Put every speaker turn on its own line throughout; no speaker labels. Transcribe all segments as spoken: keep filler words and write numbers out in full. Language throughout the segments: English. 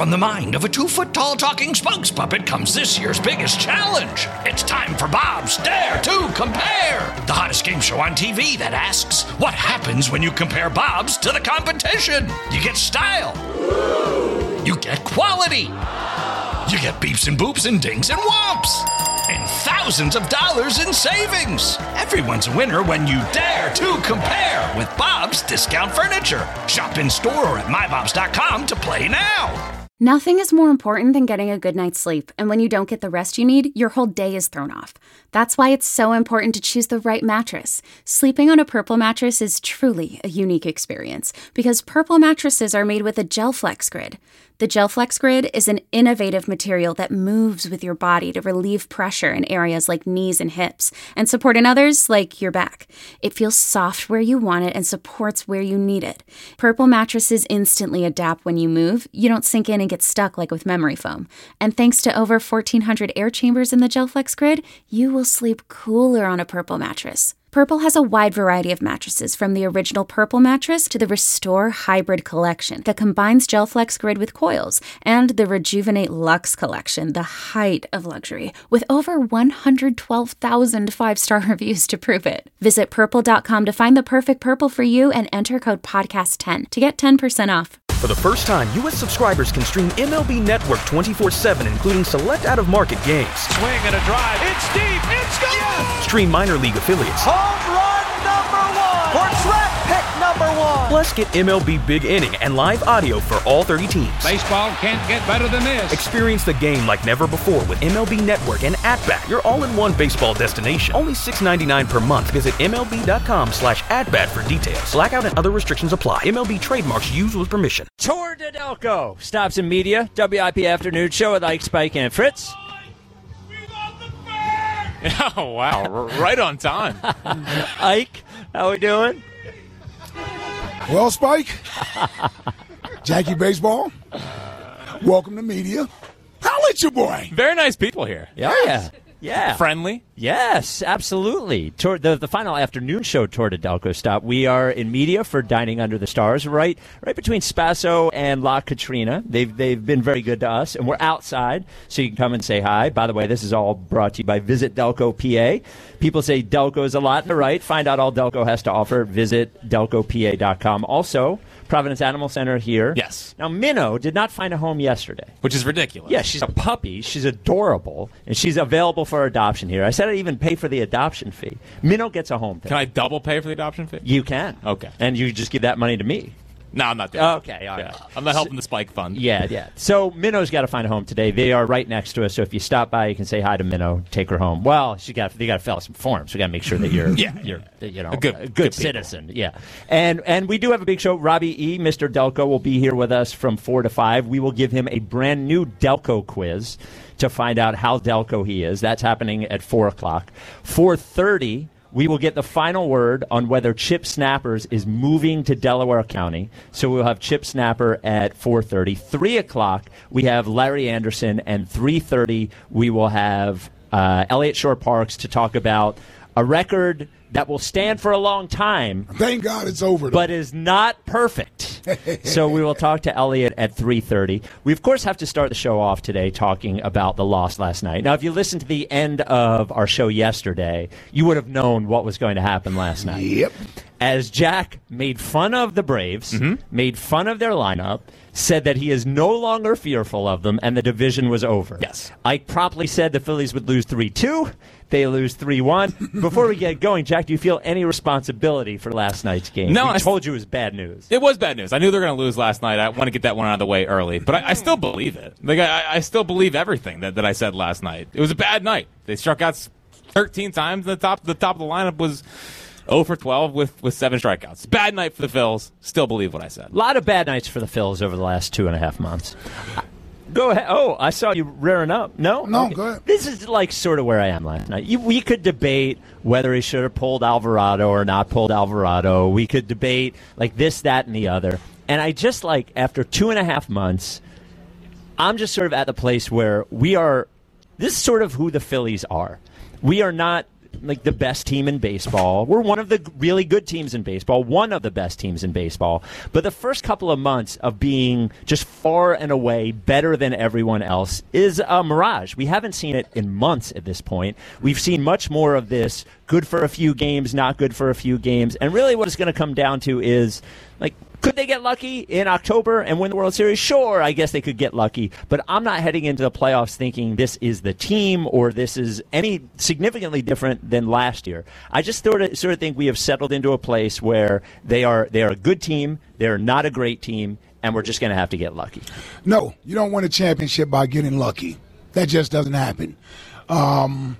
From the mind of a two-foot-tall talking spokes puppet comes this year's biggest challenge. It's time for Bob's Dare to Compare, the hottest game show on T V that asks, what happens when you compare Bobs to the competition? You get style. You get quality. You get beeps and boops and dings and whomps. And thousands of dollars in savings. Everyone's a winner when you dare to compare with Bob's Discount Furniture. Shop in store or at my bobs dot com to play now.
Nothing is more important than getting a good night's sleep, and when you don't get the rest you need, your whole day is thrown off. That's why it's so important to choose the right mattress. Sleeping on a Purple mattress is truly a unique experience, because Purple mattresses are made with a GelFlex Grid. The GelFlex Grid is an innovative material that moves with your body to relieve pressure in areas like knees and hips, and support in others like your back. It feels soft where you want it and supports where you need it. Purple mattresses instantly adapt when you move. You don't sink in and get stuck like with memory foam. And thanks to over fourteen hundred air chambers in the GelFlex Grid, you will sleep cooler on a Purple mattress. Purple has a wide variety of mattresses, from the original Purple mattress to the Restore Hybrid collection that combines GelFlex Grid with coils, and the Rejuvenate Luxe collection, the height of luxury, with over one hundred twelve thousand five-star reviews to prove it. Visit purple dot com to find the perfect Purple for you and enter code podcast ten to get ten percent off.
For the first time, U S subscribers can stream M L B Network twenty-four seven, including select out-of-market games.
Swing and a drive. It's deep. It's gone. Yes!
Stream minor league affiliates.
Home run number one. Or draft pick number one.
Plus, get M L B Big Inning and live audio for all thirty teams.
Baseball can't get better than this.
Experience the game like never before with M L B Network and At-Bat, your all-in-one baseball destination. Only six dollars and ninety-nine cents per month. Visit M L B dot com slash at-bat for details. Blackout and other restrictions apply. M L B trademarks used with permission.
Tour de Delco stops in media. W I P Afternoon Show with Ike, Spike, and Fritz.
Oh, wow. Right on time.
Ike, how we doing?
Well, Spike, Jackie Baseball, welcome to media. Holla at your boy.
Very nice people here.
Oh, yeah. Yeah.
Friendly.
Yes, absolutely. Tour, the, the final afternoon show Tour de Delco stop. We are in media for Dining Under the Stars, right right between Spasso and La Katrina. They've, they've been very good to us, and we're outside, so you can come and say hi. By the way, this is all brought to you by Visit Delco P A. People say Delco is a lot, right? Find out all Delco has to offer. Visit delco p a dot com. Also, Providence Animal Center here.
Yes.
Now, Minnow did not find a home yesterday.
Which is ridiculous.
Yeah, she's a puppy. She's adorable, and she's available for adoption here. I said I'd even pay for the adoption fee. Minnow gets a home.
Can I double pay for the adoption fee?
You can.
Okay.
And you just give that money to me.
No, I'm not doing
Okay, all right.
yeah. I'm not helping the Spike Fund.
Yeah, yeah. So Minnow's got to find a home today. They are right next to us, so if you stop by, you can say hi to Minnow, take her home. Well, she got they got to fill out some forms. We got to make sure that you're,
yeah,
you're, you know,
a good,
a good,
good
citizen. Yeah, and and we do have a big show. Robbie E, Mister Delco, will be here with us from four to five. We will give him a brand new Delco quiz to find out how Delco he is. That's happening at four o'clock. four thirty. We will get the final word on whether Chip Snappers is moving to Delaware County. So we'll have Chip Snapper at four thirty. three o'clock, we have Larry Anderson. And three thirty, we will have uh, Elliott Shore Parks to talk about a record that will stand for a long time.
Thank God it's over. Though.
But is not perfect. So we will talk to Elliott at three thirty. We, of course, have to start the show off today talking about the loss last night. Now, if you listened to the end of our show yesterday, you would have known what was going to happen last night.
Yep.
As Jack made fun of the Braves,
mm-hmm.
made fun of their lineup, said that he is no longer fearful of them, and the division was over.
Yes.
Ike promptly said the Phillies would lose three two. They lose three one. Before we get going, Jack, do you feel any responsibility for last night's game?
No,
we
I
told you it was bad news.
It was bad news. I knew they were going to lose last night. I want to get that one out of the way early. But I, I still believe it. Like I, I still believe everything that, that I said last night. It was a bad night. They struck out thirteen times. The top, the top of the lineup was oh for twelve with, with seven strikeouts. Bad night for the Phils. Still believe what I said.
A lot of bad nights for the Phils over the last two and a half months. Go ahead. Oh, I saw you rearing up. No?
No,
okay.
go ahead.
This is like sort of where I am last night. You, we could debate whether he should have pulled Alvarado or not pulled Alvarado. We could debate like this, that, and the other. And I just like, after two and a half months, I'm just sort of at the place where we are, this is sort of who the Phillies are. We are not like the best team in baseball. We're one of the really good teams in baseball, one of the best teams in baseball. But the first couple of months of being just far and away better than everyone else is a mirage. We haven't seen it in months at this point. We've seen much more of this good for a few games, not good for a few games. And really what it's going to come down to is, like, could they get lucky in October and win the World Series? Sure, I guess they could get lucky. But I'm not heading into the playoffs thinking this is the team or this is any significantly different than last year. I just sort of, sort of think we have settled into a place where they are they are a good team, they're not a great team, and we're just going to have to get lucky.
No, you don't win a championship by getting lucky. That just doesn't happen. Um,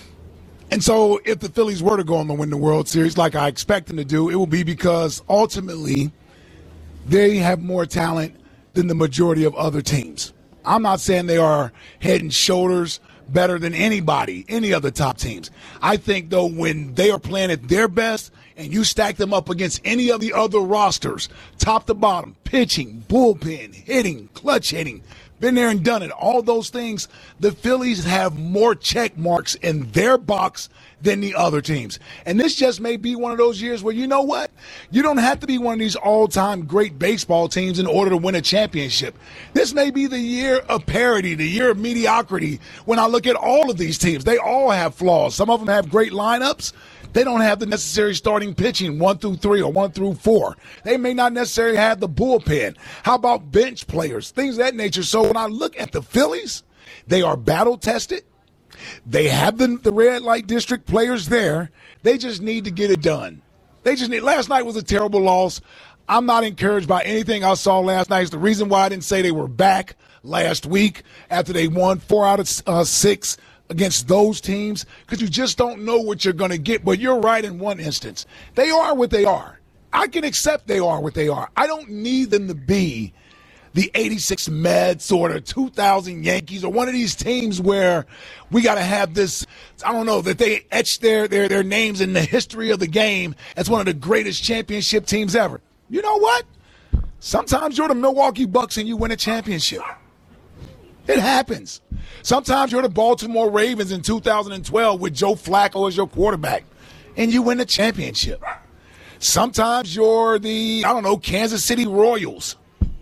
and so if the Phillies were to go on to win the World Series like I expect them to do, it will be because ultimately they have more talent than the majority of other teams. I'm not saying they are head and shoulders better than anybody, any of the top teams. I think, though, when they are playing at their best and you stack them up against any of the other rosters, top to bottom, pitching, bullpen, hitting, clutch hitting, been there and done it, all those things, the Phillies have more check marks in their box than the other teams. And this just may be one of those years where, you know what? You don't have to be one of these all-time great baseball teams in order to win a championship. This may be the year of parity, the year of mediocrity. When I look at all of these teams, they all have flaws. Some of them have great lineups. They don't have the necessary starting pitching, one through three or one through four. They may not necessarily have the bullpen. How about bench players, things of that nature? So when I look at the Phillies, they are battle-tested. They have the, the red light district players there. They just need to get it done. They just need. Last night was a terrible loss. I'm not encouraged by anything I saw last night. It's the reason why I didn't say they were back last week after they won four out of uh, six against those teams, because you just don't know what you're going to get. But you're right in one instance. They are what they are. I can accept they are what they are. I don't need them to be the eighty-six Mets or the two thousand Yankees or one of these teams where we got to have this, I don't know, that they etch their, their, their names in the history of the game as one of the greatest championship teams ever. You know what? Sometimes you're the Milwaukee Bucks and you win a championship. It happens. Sometimes you're the Baltimore Ravens in two thousand twelve with Joe Flacco as your quarterback, and you win a championship. Sometimes you're the, I don't know, Kansas City Royals,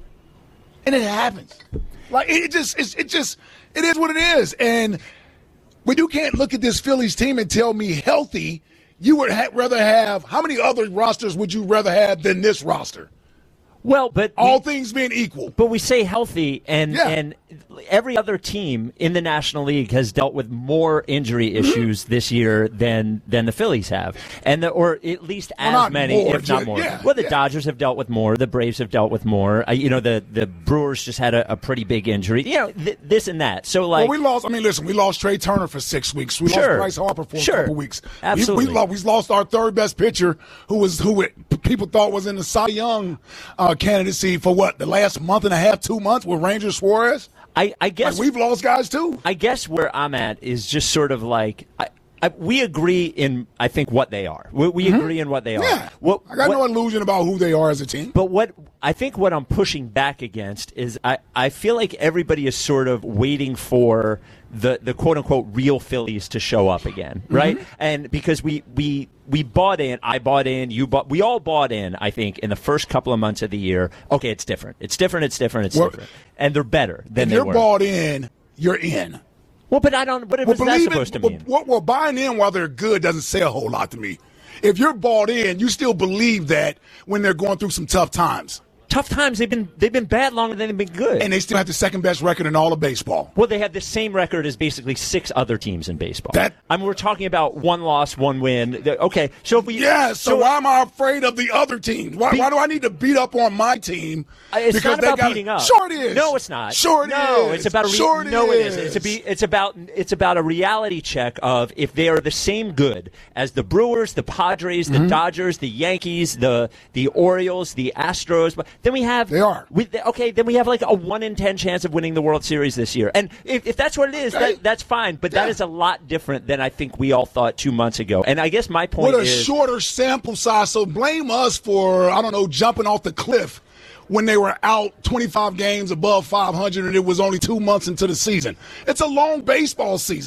and it happens. Like, it just, it's, it just, it is what it is. And when you can't look at this Phillies team and tell me healthy, you would ha- rather have, how many other rosters would you rather have than this roster?
Well, but
all
we,
things being equal.
But we say healthy, and
yeah.
and every other team in the National League has dealt with more injury issues mm-hmm. this year than than the Phillies have, and the, or at least as
well,
many,
more,
if not more.
Yeah,
well, the
yeah.
Dodgers have dealt with more. The Braves have dealt with more. Uh, you know, the the Brewers just had a, a pretty big injury. You know, th- this and that. So like,
well, we lost. I mean, listen, we lost Trey Turner for six weeks. We
sure,
lost Bryce Harper for
sure,
a couple weeks.
Absolutely,
we, we, lost, we lost our third best pitcher, who was who people thought was in the Cy Young uh, candidacy for what, the last month and a half, two months with Ranger Suarez.
I, I guess
like, we've lost guys too.
I guess where I'm at is just sort of like I, I, we agree in I think what they are. We, we mm-hmm. agree in what they are.
Yeah,
what,
I got
what,
no illusion about who they are as a team.
But what I think what I'm pushing back against is I, I feel like everybody is sort of waiting for the, the quote unquote real Phillies to show up again, right? Mm-hmm. And because we we. We bought in, I bought in, you bought, we all bought in, I think, in the first couple of months of the year. Okay, it's different. It's different, it's different, it's well, different. And they're better than
if
they
you're
were.
bought in, you're in.
Well, but I don't, what
well,
is that supposed
it,
to mean?
Well, well, buying in while they're good doesn't say a whole lot to me. If you're bought in, you still believe that when they're going through some tough times.
Tough times, they've been they've been bad longer than they've been good.
And they still have the second best record in all of baseball.
Well, they have the same record as basically six other teams in baseball.
That,
I mean, we're talking about one loss, one win. Okay, so if we
yeah, so,
so
why am I afraid of the other teams? Why,
be,
why do I need to beat up on my team?
It's
because
not
they
about
gotta,
beating up.
Sure it is.
No, it's not.
Sure it
no,
is.
it's about a re-
sure it
no,
is.
it isn't. It's a be, it's about it's about a reality check of if they are the same good as the Brewers, the Padres, the mm-hmm. Dodgers, the Yankees, the the Orioles, the Astros. Then we have
they are.
We, okay, then we have like a one in ten chance of winning the World Series this year. And if, if that's what it is,
okay.
that, that's fine. But
yeah.
that is a lot different than I think we all thought two months ago. And I guess my point
With a
is...
shorter sample size, so blame us for, I don't know, jumping off the cliff when they were out twenty-five games above five hundred and it was only two months into the season. It's a long baseball season.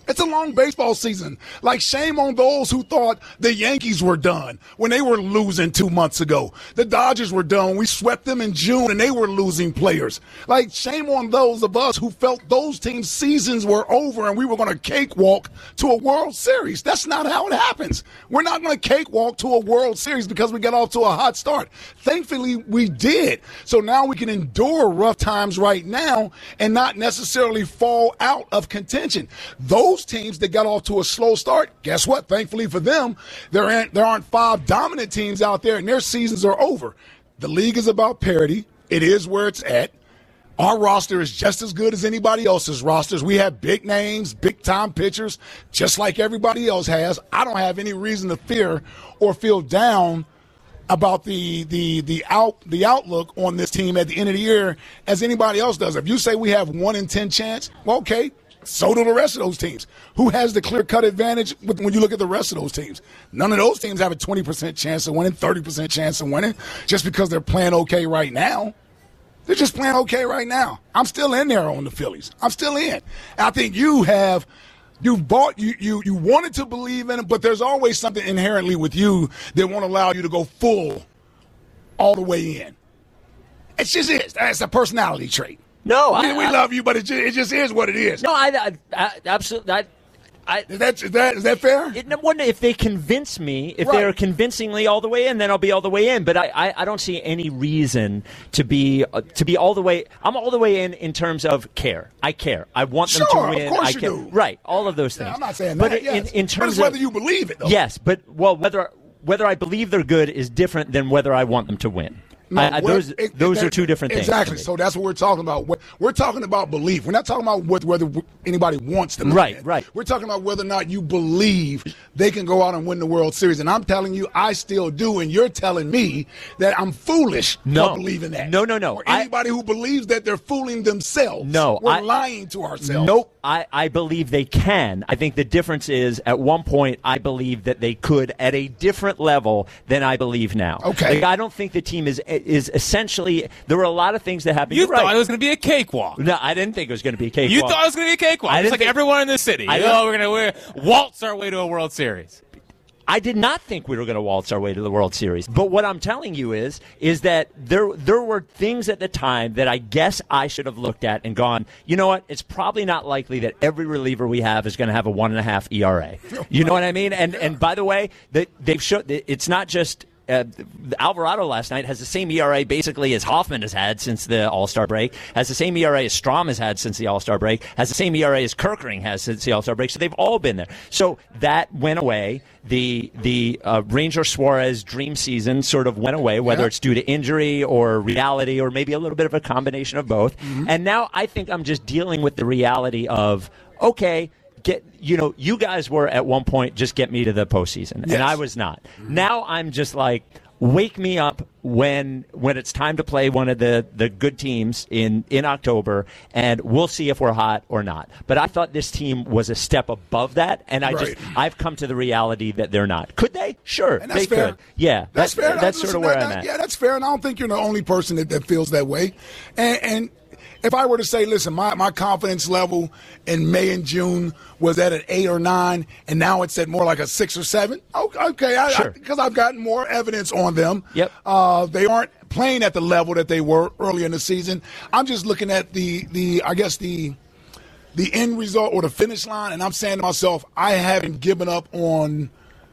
It's a long baseball season. Like, shame on those who thought the Yankees were done when they were losing two months ago. The Dodgers were done. We swept them in June, and they were losing players. Like, shame on those of us who felt those teams' seasons were over and we were going to cakewalk to a World Series. That's not how it happens. We're not going to cakewalk to a World Series because we got off to a hot start. Thankfully, we did. So now we can endure rough times right now and not necessarily fall out of contention. Those Those teams that got off to a slow start, guess what? Thankfully for them, there aren't, there aren't five dominant teams out there, and their seasons are over. The league is about parity. It is where it's at. Our roster is just as good as anybody else's rosters. We have big names, big-time pitchers, just like everybody else has. I don't have any reason to fear or feel down about the the the out the outlook on this team at the end of the year as anybody else does. If you say we have one in ten chance, well, okay. So do the rest of those teams. Who has the clear-cut advantage when you look at the rest of those teams? None of those teams have a twenty percent chance of winning, thirty percent chance of winning just because they're playing okay right now. They're just playing okay right now. I'm still in there on the Phillies. I'm still in. I think you have you've bought you you you wanted to believe in it, but there's always something inherently with you that won't allow you to go full all the way in. It just is. That's a personality trait.
No,
we,
I,
we
I,
love you, but it just, it just is what it is.
No, I, I, I absolutely. I, I,
is that is that is that fair?
It, if they convince me, if
right.
they're convincingly all the way in, then I'll be all the way in. But I, I, I don't see any reason to be uh, to be all the way. I'm all the way in in terms of care. I care. I want them
sure,
to win.
Of course
I
you
care.
do.
Right. All of those things.
Yeah, I'm not saying
but
that.
in,
Yes.
in terms
but it's
of
whether you believe it, though.
Yes, but well, whether whether I believe they're good is different than whether I want them to win.
No,
I, I, those
it,
those
that,
are two different things.
Exactly. So that's what we're talking about. We're, we're talking about belief. We're not talking about what, whether anybody wants them.
Right,
win.
right.
We're talking about whether or not you believe they can go out and win the World Series. And I'm telling you, I still do. And you're telling me that I'm foolish
no.
for believing that.
No, no, no.
Or anybody I, who believes that they're fooling themselves.
No.
We're
I,
lying to ourselves.
Nope. I, I believe they can. I think the difference is at one point I believe that they could at a different level than I believe now.
Okay.
Like, I don't think the team is is essentially – there were a lot of things that happened.
You
You're
thought
right.
it was going to be a cakewalk.
No, I didn't think it was going to be a cakewalk.
You thought it was going to be a cakewalk. It's like
think,
everyone in the city.
I
oh, we're going to waltz our way to a World Series.
I did not think we were going to waltz our way to the World Series. But what I'm telling you is, is that there there were things at the time that I guess I should have looked at and gone, you know what? It's probably not likely that every reliever we have is going to have a one and a half E R A. You know what I mean? And and by the way, that they've showed it's not just. Uh, Alvarado last night has the same E R A basically as Hoffman has had since the All-Star break, has the same E R A as Strahm has had since the All-Star break, has the same E R A as Kerkering has since the All-Star break. So they've all been there. So that went away. The the uh, Ranger Suarez dream season sort of went away, whether
yeah.
it's due to injury or reality or maybe a little bit of a combination of both.
Mm-hmm.
And now I think I'm just dealing with the reality of, okay, Get you know, you guys were at one point just get me to the postseason,
yes.
and I was not. Mm-hmm. Now I'm just like, wake me up when when it's time to play one of the, the good teams in, in October, and we'll see if we're hot or not. But I thought this team was a step above that, and I
right.
just I've come to the reality that they're not. Could they? Sure,
and that's
they
fair.
could. Yeah,
that's
that,
fair.
That's sort of where
that,
I'm
that,
at.
Yeah, that's fair, and I don't think you're the only person that, that feels that way. And, and if I were to say, listen, my, my confidence level in May and June was at an eight or nine, and now it's at more like a six or seven. Okay, I,
sure.
because I've gotten more evidence on them.
Yep.
Uh, they aren't playing at the level that they were earlier in the season. I'm just looking at the, the I guess, the the end result or the finish line, and I'm saying to myself, I haven't given up on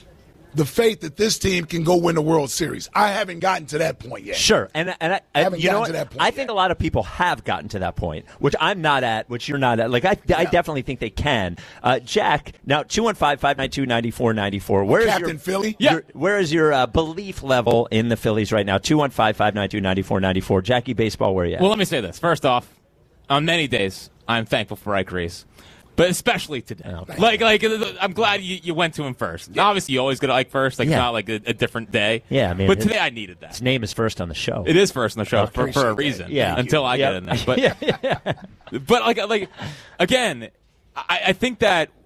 the faith that this team can go win the World Series. I haven't gotten to that point yet.
Sure, and and I,
I haven't
you know
gotten
what?
to that point
I
yet.
think a lot of people have gotten to that point, which I'm not at, which you're not at. Like I,
yeah.
I definitely think they can. Uh, Jack, now two one five, five nine two, nine four nine four. Where is
Captain
your
Philly?
your-
Yeah.
Where is your uh, belief level in the Phillies right now? Two one five, five nine two, nine four nine four. Jackie Baseball, where are you at?
Well, let me say this. First off, on many days, I'm thankful for Ike Reese. But especially today.
Oh,
like, like I'm glad you, you went to him first. Yeah. Obviously, you always go to Ike first. Like,
Yeah.
it's not like a, a different day.
Yeah, I mean,
But
it-
today I needed that.
His name is first on the show.
It is first on the show for, for a
appreciate that.
reason.
Yeah.
Until I
Yep.
get in there. But,
yeah, yeah.
but like, like again, I, I think that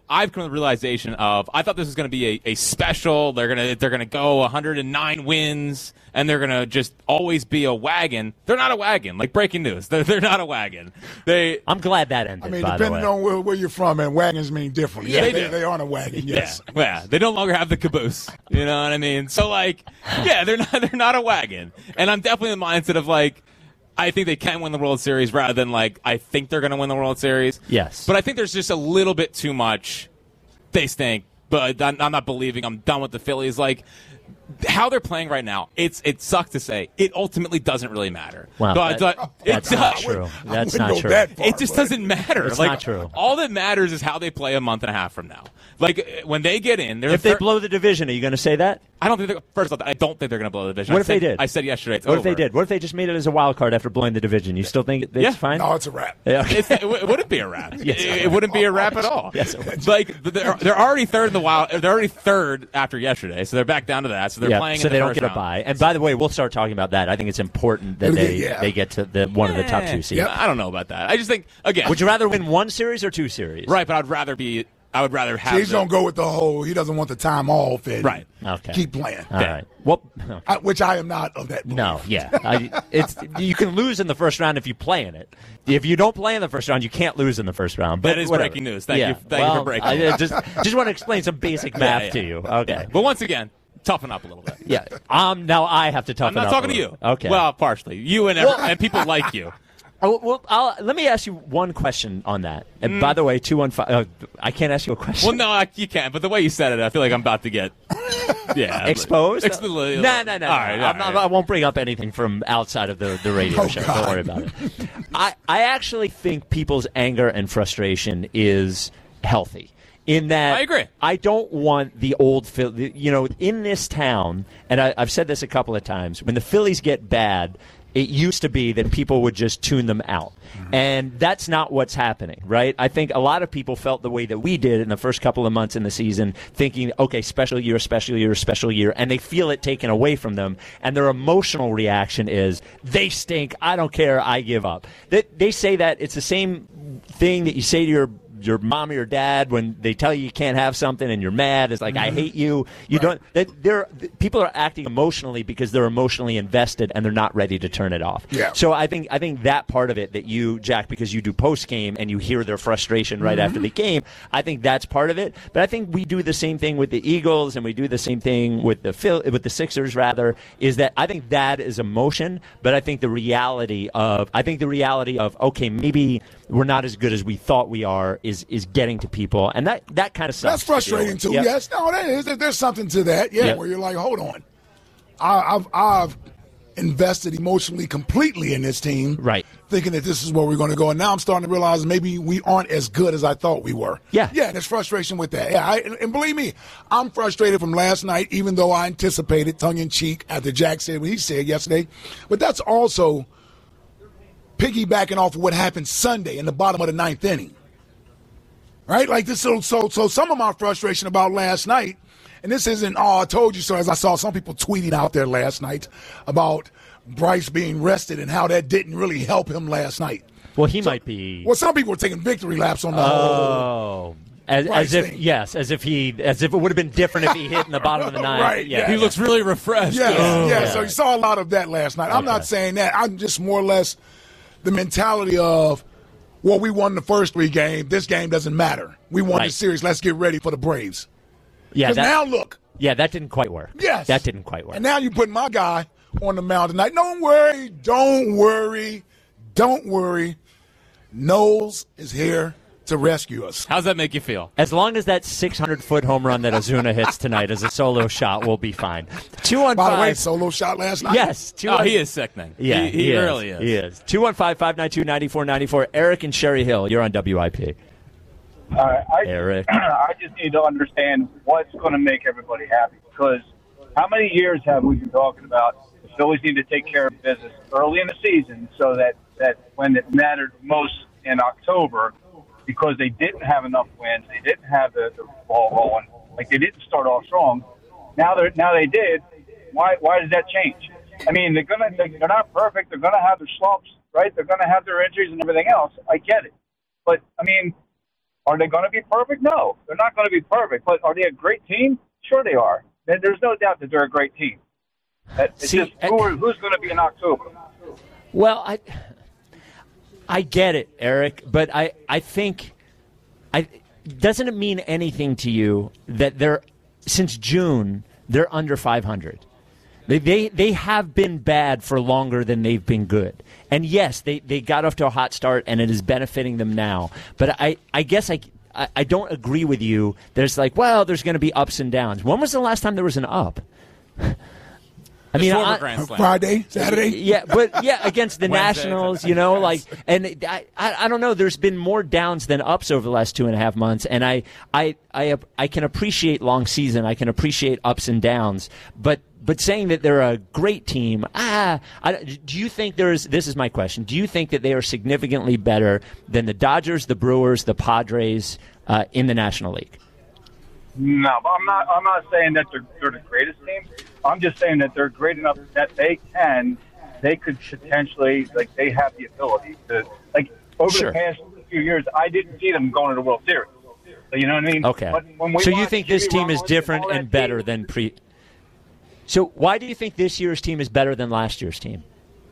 I've come to the realization of I thought this was going to be a, a special. They're gonna they're gonna go one hundred nine wins, and they're gonna just always be a wagon. They're not a wagon. Like breaking news, they're, they're not a wagon. They.
I'm glad that ended.
I mean,
by
depending
the way.
on where, where you're from, and wagons mean different.
Yeah,
they,
they
they,
do.
they aren't a wagon. Yes.
Yeah, yeah, they no longer have the caboose. You know what I mean? So like, yeah, they're not they're not a wagon, and I'm definitely in the mindset of like. I think they can win the World Series rather than, like, I think they're going to win the World Series.
Yes.
But I think there's just a little bit too much. They stink, but I'm I'm not believing. I'm done with the Phillies. Like, how they're playing right now, it's it sucks to say. It ultimately doesn't really matter.
Wow,
but,
that-
but
that's
it
not
does.
true.
I
That's
wouldn't
not
go
true.
that far,
It just
but-
doesn't matter.
It's
like,
not true.
All that matters is how they play a month and a half from now. Like, when they get in, they're
If
the
they
thir-
blow the division, are you going to say that?
I don't think they're, first off, I don't think they're going to blow the division.
What
I
if they
said-
did?
I said yesterday it's
What
over.
if they did? What if they just made it as a wild card after blowing the division? You still think it's
Yeah.
fine?
No, it's a wrap.
Yeah, okay.
It's, it, w- it wouldn't be a wrap.
Yes,
it,
it
it wouldn't be a wrap at all.
Yes, it would.
Like they're, they're already third in the wild. They're already third after yesterday, so they're back down to that. So they're
Yeah,
playing.
so
in the
they don't
first
get a
round.
bye. And by the way, we'll start talking about that. I think it's important that
Yeah,
they
yeah.
they get to the one of the top two seeds.
Yep.
I don't know about that. I just think again.
Would you rather win one series or two series?
Right, but I'd rather be. I would rather have.
See, he's
the-
going to go with the whole, he doesn't want the time off and
Right.
Okay.
keep playing.
All right. Well,
I, which I am not of that belief.
no, yeah. I, it's you can lose in the first round if you play in it. If you don't play in the first round, you can't lose in the first round. But
That is
whatever.
breaking news. Thank
yeah.
you- thank you
well,
for breaking
I,
it.
I just just want to explain some basic math
yeah.
to you. Okay.
But once again, toughen up a little bit.
Yeah. Um. Now I have to
I'm
toughen
not
up
talking
a
to you.
little. Okay.
Well, partially. You and every, and people like you.
Oh, well, I'll, let me ask you one question on that. And by the way, two one five. Uh, I can't ask you a question.
Well, no, I, you can't. But the way you said it, I feel like I'm about to get. Yeah.
Exposed?
Ex-
no, no, no.
All right,
no.
all
I'm
right.
not, I won't bring up anything from outside of the, the radio
Oh,
show.
God.
Don't worry about it. I, I actually think people's anger and frustration is healthy. In that,
I agree.
I don't want the old Philly. You know, in this town, and I, I've said this a couple of times, when the Phillies get bad, it used to be that people would just tune them out. And that's not what's happening, right? I think a lot of people felt the way that we did in the first couple of months in the season, thinking, okay, special year, special year, special year, and they feel it taken away from them. And their emotional reaction is, they stink, I don't care, I give up. They, they say that it's the same thing that you say to your your mom or your dad when they tell you you can't have something and you're mad. It's like, I hate you. You don't. That they're people are acting emotionally because they're emotionally invested and they're not ready to turn it off.
Yeah.
So I think I think that part of it that you, Jack, because you do post game and you hear their frustration right after the game. I think that's part of it. But I think we do the same thing with the Eagles and we do the same thing with the Phil, with the Sixers. Rather, is that I think that is emotion. But I think the reality of I think the reality of okay, maybe we're not as good as we thought we are is is getting to people, and that that kind of sucks.
That's frustrating too.
Yep.
Yes, no, that is. There's something to that. Yeah,
Yep.
where you're like, hold on, I, I've I've invested emotionally completely in this team,
Right.
Thinking that this is where we're going to go, and now I'm starting to realize maybe we aren't as good as I thought we were.
Yeah.
yeah. There's frustration with that. Yeah, I, and believe me, I'm frustrated from last night, even though I anticipated tongue in cheek after Jack said what he said yesterday. But that's also piggybacking off of what happened Sunday in the bottom of the ninth inning. Right? Like this, so, so, so some of my frustration about last night, and this isn't, oh, I told you so, as I saw some people tweeting out there last night about Bryce being rested and how that didn't really help him last night.
Well, he might be.
Well, some people were taking victory laps on the whole.
Oh. As,
Bryce
as if
thing.
yes, as if he as if it would have been different if he hit in the bottom of the ninth.
Right,
Yeah.
He looks really refreshed.
Yes,
Oh,
yeah,
yeah.
so you saw a lot of that last night. I'm
Okay.
not saying that. I'm just more or less the mentality of, well, we won the first three games. This game doesn't matter. We won
Right.
the series. Let's get ready for the Braves.
Yeah,
Because
that,
now look.
yeah, that didn't quite work.
Yes.
that didn't quite work.
And now you put my guy on the mound tonight. Don't worry. Don't worry. Don't worry. Knowles is here to rescue us.
How's that make you feel?
As long as that six hundred foot home run that Ozuna hits tonight is a solo shot, we'll be fine. Two on
By
five.
the way, solo shot last night.
Yes, two
Oh,
on,
he is sickening.
Yeah,
he, he, really is.
He is. Two one five five nine two ninety four ninety four. Eric and Sherry Hill, you're on W I P.
Uh, I,
Eric.
I just need to understand what's going to make everybody happy. Because how many years have we been talking about the Phillies need to take care of business early in the season so that, that when it mattered most in October, because they didn't have enough wins, they didn't have the, the ball rolling, like they didn't start off strong. Now they now they did. Why why does that change? I mean, they're gonna they're not perfect. They're gonna have their slumps, right? They're gonna have their injuries and everything else. I get it, but I mean, Are they going to be perfect? No, they're not going to be perfect. But are they a great team? Sure they are. There's no doubt that they're a great team. It's
See,
just who are, who's going to be in October?
Well, I I get it, Eric, but I, I think I doesn't it mean anything to you that they're since June they're under five hundred? They, they they have been bad for longer than they've been good. And yes, they, they got off to a hot start, and it is benefiting them now. But I, I guess I, I, I don't agree with you. There's like, well, there's going to be ups and downs. When was the last time there was an up? I mean, I,
Friday, Saturday.
Yeah, but yeah, against the
Wednesday,
Nationals, you know, like, and I, I, I don't know. There's been more downs than ups over the last two and a half months, and I, I, I, I can appreciate long season. I can appreciate ups and downs, but. But saying that they're a great team, ah, I, do you think there is? This is my question. Do you think that they are significantly better than the Dodgers, the Brewers, the Padres uh, in the National League?
No, I'm not. I'm not saying that they're, they're the greatest team. I'm just saying that they're great enough that they can, they could potentially, like, they have the ability to, like, over
Sure.
the past few years, I didn't see them going to the World Series. So, you know what I mean?
Okay.
But when we
So you
watch
think this
Jimmy
team is
Rollins
different
all that
and better
team-
than pre? So why do you think this year's team is better than last year's team?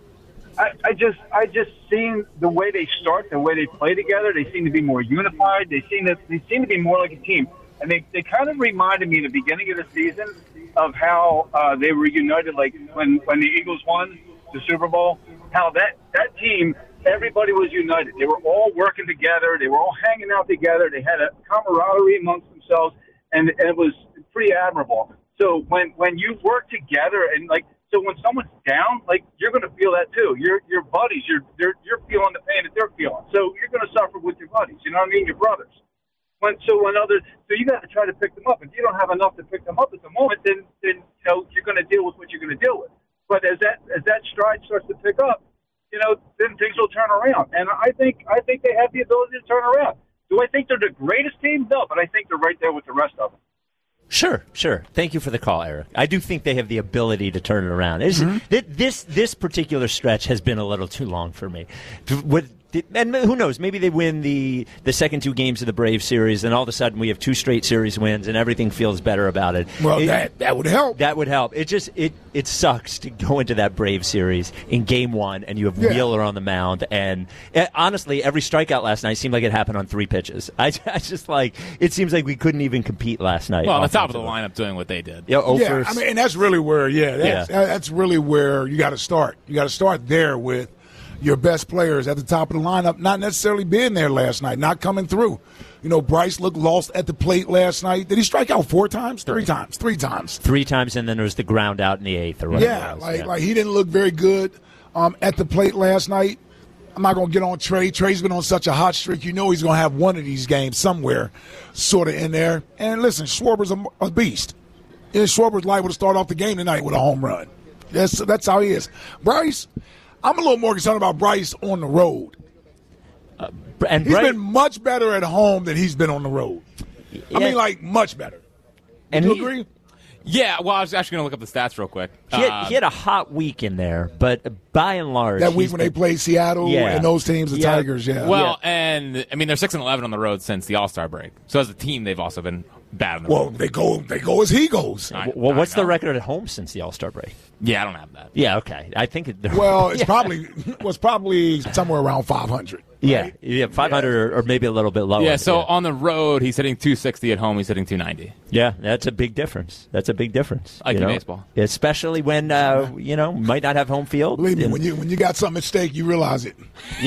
I, I just, I just seen the way they start, the way they play together. They seem to be more unified. They seem to, they seem to be more like a team. And they, they kind of reminded me in the beginning of the season of how uh, they were united, like when, when the Eagles won the Super Bowl. How that, that team, everybody was united. They were all working together. They were all hanging out together. They had a camaraderie amongst themselves, and, and it was pretty admirable. So when, when you work together and like so when someone's down, like you're going to feel that too. Your your buddies, you're you're you're feeling the pain that they're feeling. So you're going to suffer with your buddies. You know what I mean? Your brothers. When so when others, so you got to try to pick them up. If you don't have enough to pick them up at the moment, then then you know you're going to deal with what you're going to deal with. But as that as that stride starts to pick up, you know, then things will turn around. And I think I think they have the ability to turn around. Do I think they're the greatest team? No, but I think they're right there with the rest of them.
Sure, sure. Thank you for the call, Eric. I do think they have the ability to turn it around. Mm-hmm. This this particular stretch has been a little too long for me. With, and who knows? Maybe they win the, the second two games of the Braves series, and all of a sudden we have two straight series wins, and everything feels better about it.
Well,
it,
that that would help.
That would help. It just it it sucks to go into that Braves series in game one, and you have
Yeah.
Wheeler on the mound, and uh, honestly, every strikeout last night seemed like it happened on three pitches. I, I just like it seems like we couldn't even compete last night.
Well, on the top of the lineup doing what they did.
Yeah,
Yeah, I mean, and that's really where, yeah, that's,
Yeah.
that's really where you got to start. You got to start there with your best players at the top of the lineup, not necessarily being there last night, not coming through. You know, Bryce looked lost at the plate last night. Did he strike out four times? Three times. Three times.
Three times, and then there was the ground out in the eighth or whatever.
Yeah,
it was.
like
yeah.
like he didn't look very good um, at the plate last night. I'm not going to get on Trey. Trey's been on such a hot streak. You know he's going to have one of these games somewhere sort of in there. And listen, Schwarber's a, a beast. And Schwarber's liable to start off the game tonight with a home run. That's that's how he is. Bryce, I'm a little more concerned about Bryce on the road.
Uh, and
He's
Bryce,
been much better at home than he's been on the road. I
Yeah.
mean, like, much better.
and
Do you
he,
agree?
Yeah, well, I was actually going to look up the stats real quick.
he, had,
Uh,
he had a hot week in there, but by and large,
That week
he's
when they
been-
played Seattle
Yeah.
and those teams, the
Yeah.
Tigers, yeah.
Well, and I mean they're six and eleven on the road since the All Star break. So as a team, they've also been bad on the
well,
road.
they go they go as he goes.
I-
Well,
I
what's the
know.
record at home since the All Star break?
Yeah, I don't have that.
Yeah, okay. I think it,
Well, it's
yeah.
probably was probably somewhere around five hundred.
yeah, yeah, five hundred or, or maybe a little bit lower.
Yeah, so
yeah.
on the road he's hitting two sixty. At home he's hitting two ninety.
Yeah, that's a big difference. That's a big difference.
Like
you
in
know?
baseball.
Especially when, uh, you know, might not have home field.
Believe me,
And-
when you when you got something at stake, you realize it.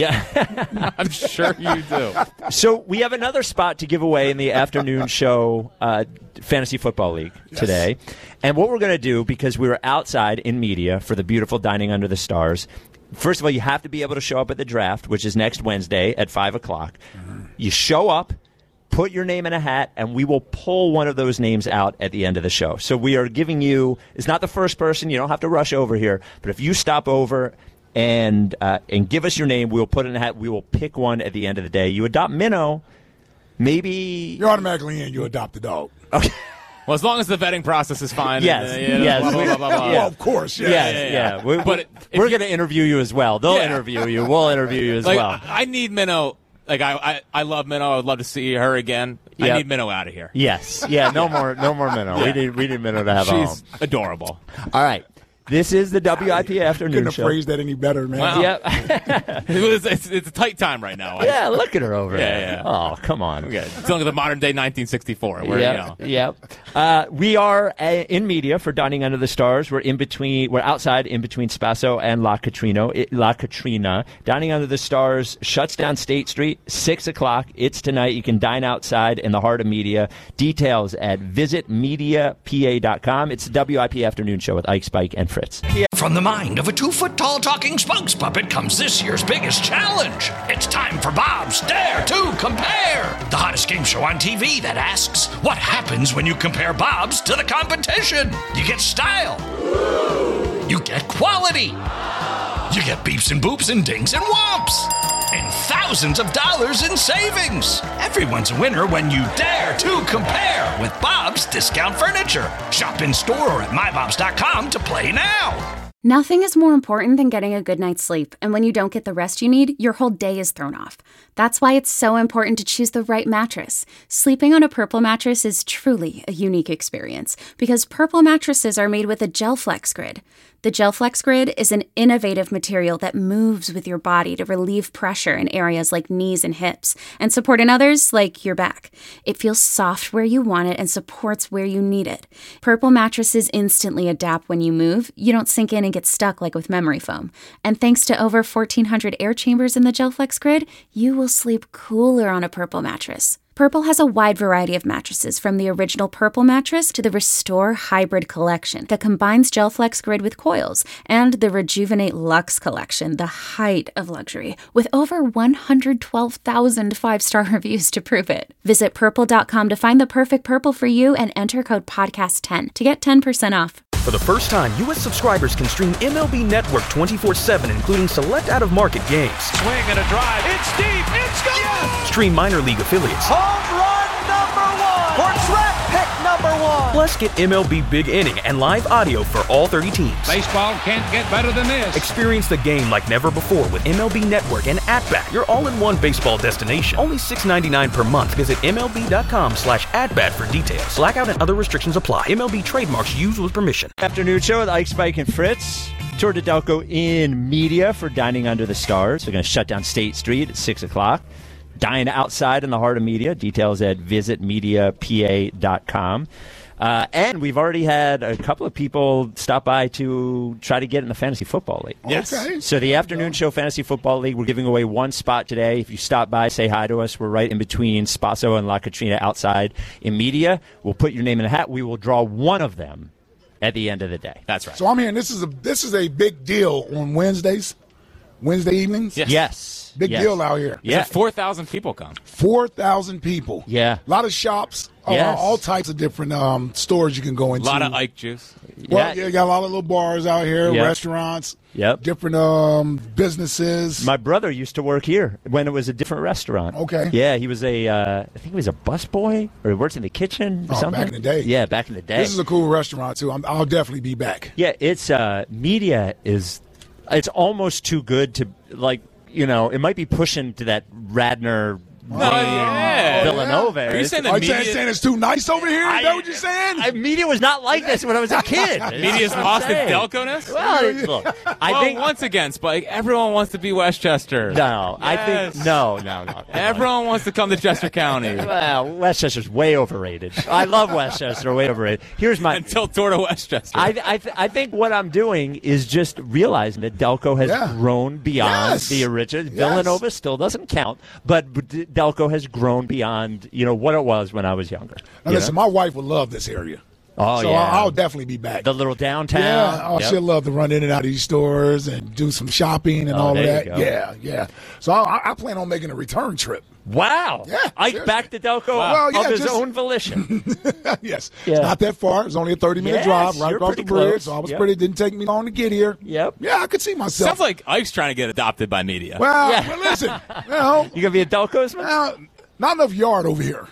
yeah.
I'm sure you do.
So we have another spot to give away in the afternoon show, uh, Fantasy Football League today. And what we're going to do, because we were outside in media for the beautiful Dining Under the Stars, first of all, you have to be able to show up at the draft, which is next Wednesday at five o'clock. You show up, put your name in a hat, and we will pull one of those names out at the end of the show. So we are giving you, it's not the first person, you don't have to rush over here, but if you stop over and uh, and give us your name, we will put it in a hat, we will pick one at the end of the day. You adopt Minnow, maybe...
You're automatically in. You adopt the dog.
Okay.
Well, as long as the vetting process is fine.
Yes,
and, uh, you know,
yes.
blah, blah, blah, blah, blah.
Well, of course. Yeah.
Yes,
yeah,
yeah.
yeah.
We,
But if
we're
you-
going to interview you as well. They'll
Yeah.
interview you. We'll interview you as
Like,
well.
I I need Minnow Like I, I, I love Minnow. I would love to see her again.
Yep.
I need Minnow out of here.
Yes. Yeah. No more. No more Minnow.
Yeah.
We need. We need Minnow to have a home.
She's adorable.
All right. This is the W I P afternoon
Couldn't have
show.
phrased that any better, man.
Wow.
Yep.
it was, it's, it's a tight time right now.
Yeah. Look at her over
Yeah,
there.
yeah.
Oh, come on.
Okay. It's like the modern day nineteen sixty-four. Where,
Yep,
you know.
yep. Uh, we are uh, in media for Dining Under the Stars. We're in between. We're outside in between Spaso and La Catrina. It, La Catrina. Dining Under the Stars shuts down State Street six o'clock. It's tonight. You can dine outside in the heart of media. Details at visit media p a dot com. It's the W I P afternoon show with Ike, Spike, and Fritz.
From the mind of a two-foot-tall talking spokes puppet comes this year's biggest challenge. It's time for Bob's Dare to Compare, the hottest game show on T V that asks, what happens when you compare Bob's to the competition? You get style. You get quality. You get beeps and boops and dings and whomps. And thousands of dollars in savings. Everyone's a winner when you dare to compare with Bob's Discount Furniture. Shop in store or at my bobs dot com to play now.
Nothing is more important than getting a good night's sleep, and when you don't get the rest you need, your whole day is thrown off. That's why it's so important to choose the right mattress. Sleeping on a Purple mattress is truly a unique experience, because Purple mattresses are made with a GelFlex Grid. The GelFlex Grid is an innovative material that moves with your body to relieve pressure in areas like knees and hips, and support in others like your back. It feels soft where you want it and supports where you need it. Purple mattresses instantly adapt when you move. You don't sink in and get stuck like with memory foam. And thanks to over fourteen hundred air chambers in the GelFlex Grid, you will sleep cooler on a Purple mattress. Purple has a wide variety of mattresses, from the original Purple mattress to the Restore Hybrid collection that combines GelFlex Grid with coils, and the Rejuvenate Luxe collection, the height of luxury, with over one hundred twelve thousand five-star reviews to prove it. Visit purple dot com to find the perfect Purple for you and enter code podcast ten to get ten percent off.
For the first time, U S subscribers can stream M L B Network twenty-four seven, including select out-of-market games.
Swing and a drive. It's deep. It's gone. Yes.
Stream minor league affiliates.
Home run number one. For draft pick number one.
Plus, get M L B Big Inning and live audio for all thirty teams.
Baseball can't get better than this.
Experience the game like never before with M L B Network and At-Bat, your all-in-one baseball destination. Only six dollars and ninety-nine cents per month. Visit M L B dot com slash at-bat for details. Blackout and other restrictions apply. M L B trademarks used with permission.
Afternoon show with Ike, Spike, and Fritz. Tour de Delco in media for Dining Under the Stars. We're going to shut down State Street at six o'clock. Dine outside in the heart of media. Details at visit media p a dot com. Uh, and we've already had a couple of people stop by to try to get in the Fantasy Football League.
Yes.
Okay.
So the Afternoon Show Fantasy Football League, we're giving away one spot today. If you stop by, say hi to us. We're right in between Spaso and La Catrina outside in media. We'll put your name in a hat. We will draw one of them at the end of the day.
That's right.
So I'm hearing this is a this is a big deal on Wednesdays, Wednesday evenings.
Yes.
Yes.
Big
yes.
deal out here.
Yeah.
four thousand people come.
Four thousand people.
Yeah.
A lot of shops.
Yes.
Uh, all types of different um, stores you can go
A
into.
lot of Ike juice.
Well,
Yeah.
yeah, you got a lot of little bars out here,
Yep.
restaurants,
Yep.
different um, businesses.
My brother used to work here when it was a different restaurant.
Okay.
Yeah, he was a, uh, I think he was a busboy, or he worked in the kitchen or
Oh,
something.
back in the day.
Yeah, back in the day.
This is a cool restaurant, too. I'm, I'll definitely be back.
Yeah, it's uh, media is it's almost too good to like. You know, it might be pushing to that Radner.
Oh, yeah.
Villanova.
Are you
It's-
saying the
Are you saying,
media,
saying it's too nice over here? Is
I-
that what you're saying?
I, media was not like this when I was a kid.
media's
That's what I'm
lost its
saying.
Delco-ness?
Well, it- look, I
well,
think
once again, Spike, everyone wants to be Westchester.
no. I
Yes.
think no, no, no.
Everyone wants to come to Chester County.
Well, Westchester's way overrated. I love Westchester, way overrated. Here's my.
Until tour to Westchester.
I, I, th- I think what I'm doing is just realizing that Delco has
Yeah.
grown beyond
Yes.
the original.
Yes.
Villanova still doesn't count, but B- Delco has grown beyond, you know, what it was when I was younger.
Now,
You
listen,
know?
my wife would love this area.
Oh,
so
yeah.
I'll, I'll definitely be back.
The little downtown.
Yeah, oh,
Yep.
she'll love to run in and out of these stores and do some shopping and
Oh,
all of
there you
that.
go.
Yeah, yeah. So I, I plan on making a return trip.
Wow.
Yeah,
Ike
seriously.
back to Delco
Well, yeah,
of his
just-
own volition.
Yes,
Yeah.
it's not that far. It's only a thirty minute
Yes,
drive right
you're
across the
pretty
bridge.
close.
So I was
Yep.
pretty. It didn't take me long to get here.
Yep.
Yeah, I could see myself.
Sounds like Ike's trying to get adopted by media.
well,
Yeah.
well, listen, you know,
You gonna be a Delco's man?
now, not enough yard over here.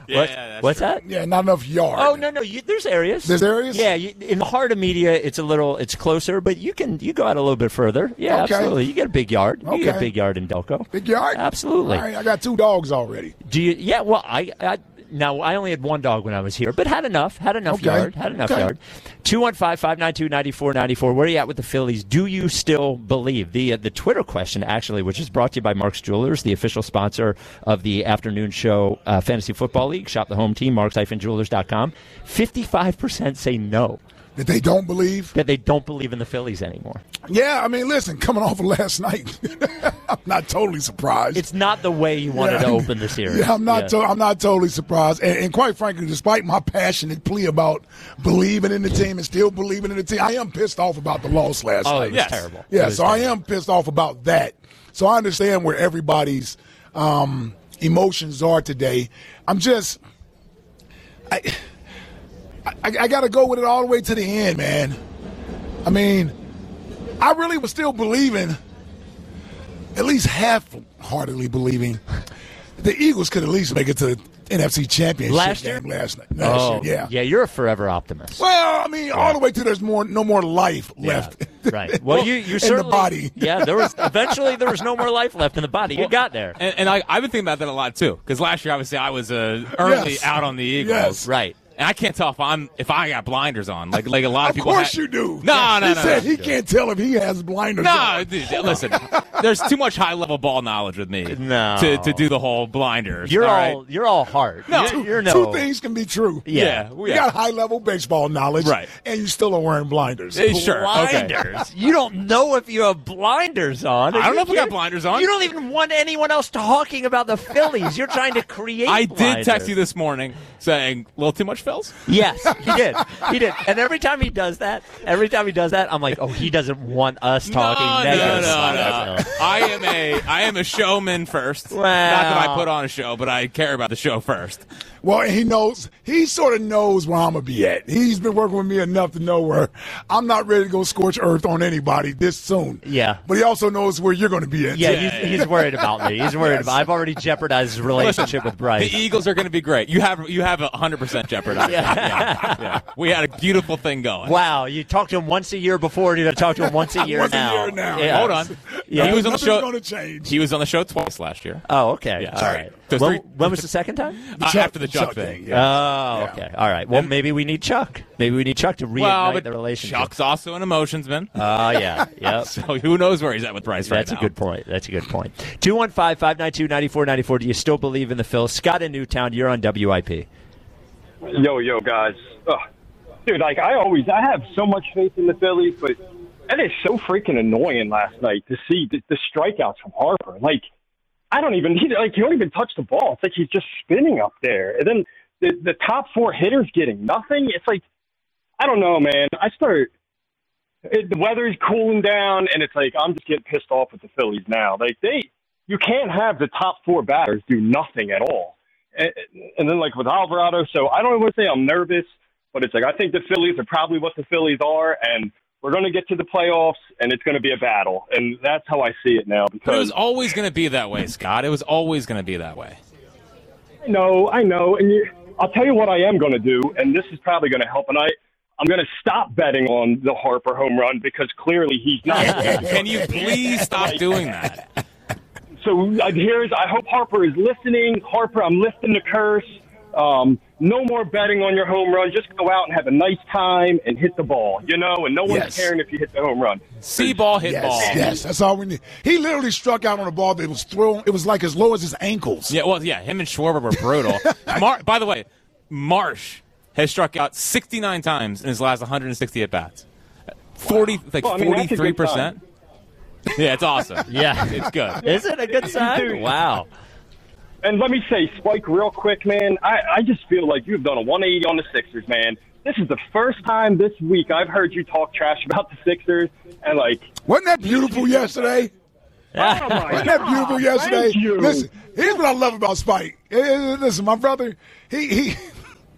Yeah,
What?
yeah, that's
What's
true.
that?
Yeah, not enough yard.
Oh no, no. You, there's areas.
There's areas?
Yeah, you, in the heart of media, it's a little, it's closer, but you can you go out a little bit further. Yeah,
Okay.
absolutely. You get a big yard. You
Okay.
get a big yard in Delco.
Big yard?
Absolutely.
All right, I got two dogs already.
Do you? Yeah. Well, I, I now I only had one dog when I was here, but had enough. Had enough
Okay.
yard. Had enough
Okay.
yard. Two one five five nine two ninety four ninety four. Where are you at with the Phillies? Do you still believe the uh, the Twitter question actually, which is brought to you by Mark's Jewelers, the official sponsor of the afternoon show uh, Fantasy Football League. Shop the home team, marks jewelers dot com. Fifty-five percent say no.
That they don't believe?
That they don't believe in the Phillies anymore.
Yeah, I mean, listen, coming off of last night, I'm not totally surprised.
It's not the way you wanted
Yeah.
to open the series.
Yeah, I'm not.
Yeah.
To- I'm not totally surprised. And, and quite frankly, despite my passionate plea about believing in the team and still believing in the team, I am pissed off about the loss last
Oh,
night.
it was
Yes.
terrible. It
Yeah,
was
so
terrible.
I am pissed off about that. So I understand where everybody's um, emotions are today. I'm just, I, I, I got to go with it all the way to the end, man. I mean, I really was still believing, at least half-heartedly believing, the Eagles could at least make it to the N F C Championship
Last year?
game last night. Last
Oh,
year, yeah.
yeah, you're a forever optimist.
Well, I mean, all the way to there's more, no more life left.
Yeah, right. Well, you you
in
certainly
the body.
Yeah, there was eventually there was no more life left in the body. You got there.
And, and I, I've been thinking about that a lot too, because last year obviously I was uh, early
Yes.
out on the Eagles,
Yes.
Right.
And I can't tell if I'm if I got blinders on, like like a lot of,
Of
people.
course
ha-
you do.
No, no,
he
no.
said
no.
he can't tell if he has blinders.
No,
on.
dude, listen. There's too much high level ball knowledge with me
No.
to, to do the whole blinders.
You're all,
right?
you're all heart.
No.
you're, you're no.
Two things can be true.
Yeah.
Yeah,
You got high level baseball knowledge,
Right.
And you still are wearing blinders.
Eh, sure. Okay.
Blinders. You don't know if you have blinders on.
I don't know if I got
You-
blinders on.
You don't even want anyone else talking about the Phillies. You're trying to create.
I did
blinders.
text you this morning saying a little too much Phils.
Yes, he did. He did. And every time he does that, every time he does that, I'm like, oh, he doesn't want us talking
no,
negative.
no,
about
no,
us.
no. I am a I am a showman first.
Wow.
Not that I put on a show, but I care about the show first.
Well, he knows. He sort of knows where I'm gonna be at. He's been working with me enough to know where I'm not ready to go scorch earth on anybody this soon.
Yeah.
But he also knows where you're going to be at.
Yeah,
Yeah,
he's, he's worried about me. He's worried
Yes.
about. I've already jeopardized his relationship with Bryce.
The Eagles are going to be great. You have you have a hundred percent jeopardized.
Yeah.
Yeah. Yeah. We had a beautiful thing going.
Wow, you talked to him once a year before, and you're going to talk to him once a year
Once a
now.
year now.
Yeah.
Hold on.
Yeah.
He was on the
Nothing's
show.
going to change.
He was on the show twice last year.
Oh, okay.
Yeah.
All right.
So
When,
three-
when was the second time?
Uh,
Chuck-
after the Chuck,
Chuck
thing.
thing, yeah.
Oh,
Yeah.
okay. All right. Well, maybe we need Chuck. Maybe we need Chuck to reignite
Well, but
the relationship.
Chuck's also an emotions man.
Oh, yeah. Yep.
So who knows where he's at with Bryce right
That's
now.
a good point. That's a good point. two one five, five nine two, nine four nine four. Do you still believe in the Phils? Scott in Newtown, you're on W I P.
Yo, yo, guys. Ugh. Dude, like, I always, I have so much faith in the Phillies, but that is so freaking annoying last night to see the, the strikeouts from Harper. Like, I don't even, he, like, he don't even touch the ball. It's like he's just spinning up there. And then the, the top four hitters getting nothing. It's like, I don't know, man. I start, it, the weather's cooling down, and it's like, I'm just getting pissed off with the Phillies now. Like, they, you can't have the top four batters do nothing at all. And, and then, like, with Alvarado, so I don't want to say I'm nervous, but it's like, I think the Phillies are probably what the Phillies are, and we're going to get to the playoffs, and it's going to be a battle. And that's how I see it now.
But it
Because
was always going to be that way, Scott. It was always going to be that way.
I know, I know. And you, I'll tell you what I am going to do, and this is probably going to help. And I, I'm going to stop betting on the Harper home run because clearly he's not.
Can you please stop doing that?
So uh, here's, I hope Harper is listening. Harper, I'm lifting the curse. Um, no more betting on your home run. Just go out and have a nice time and hit the ball, you know, and no one's
Yes.
caring if you hit the home run.
See ball, hit
Yes,
ball.
yes, that's all we need. He literally struck out on a ball that was thrown. It was like as low as his ankles.
Yeah, well, yeah, him and Schwarber were brutal. Mar- by the way, Marsh has struck out sixty-nine times in his last one hundred sixty at-bats. forty, like
Well, I mean, that's a good
forty-three percent. Yeah, it's awesome.
Yeah.
It's good.
Is it a good sign?
Dude.
Wow.
And let me say, Spike, real quick, man, I, I just feel like you've done a one eighty on the Sixers, man. This is the first time this week I've heard you talk trash about the Sixers, and, like,
Wasn't that beautiful yesterday?
oh, my
Wasn't that beautiful
God,
yesterday?
thank you.
Listen, here's what I love about Spike. Eh, eh, Listen, my brother, he he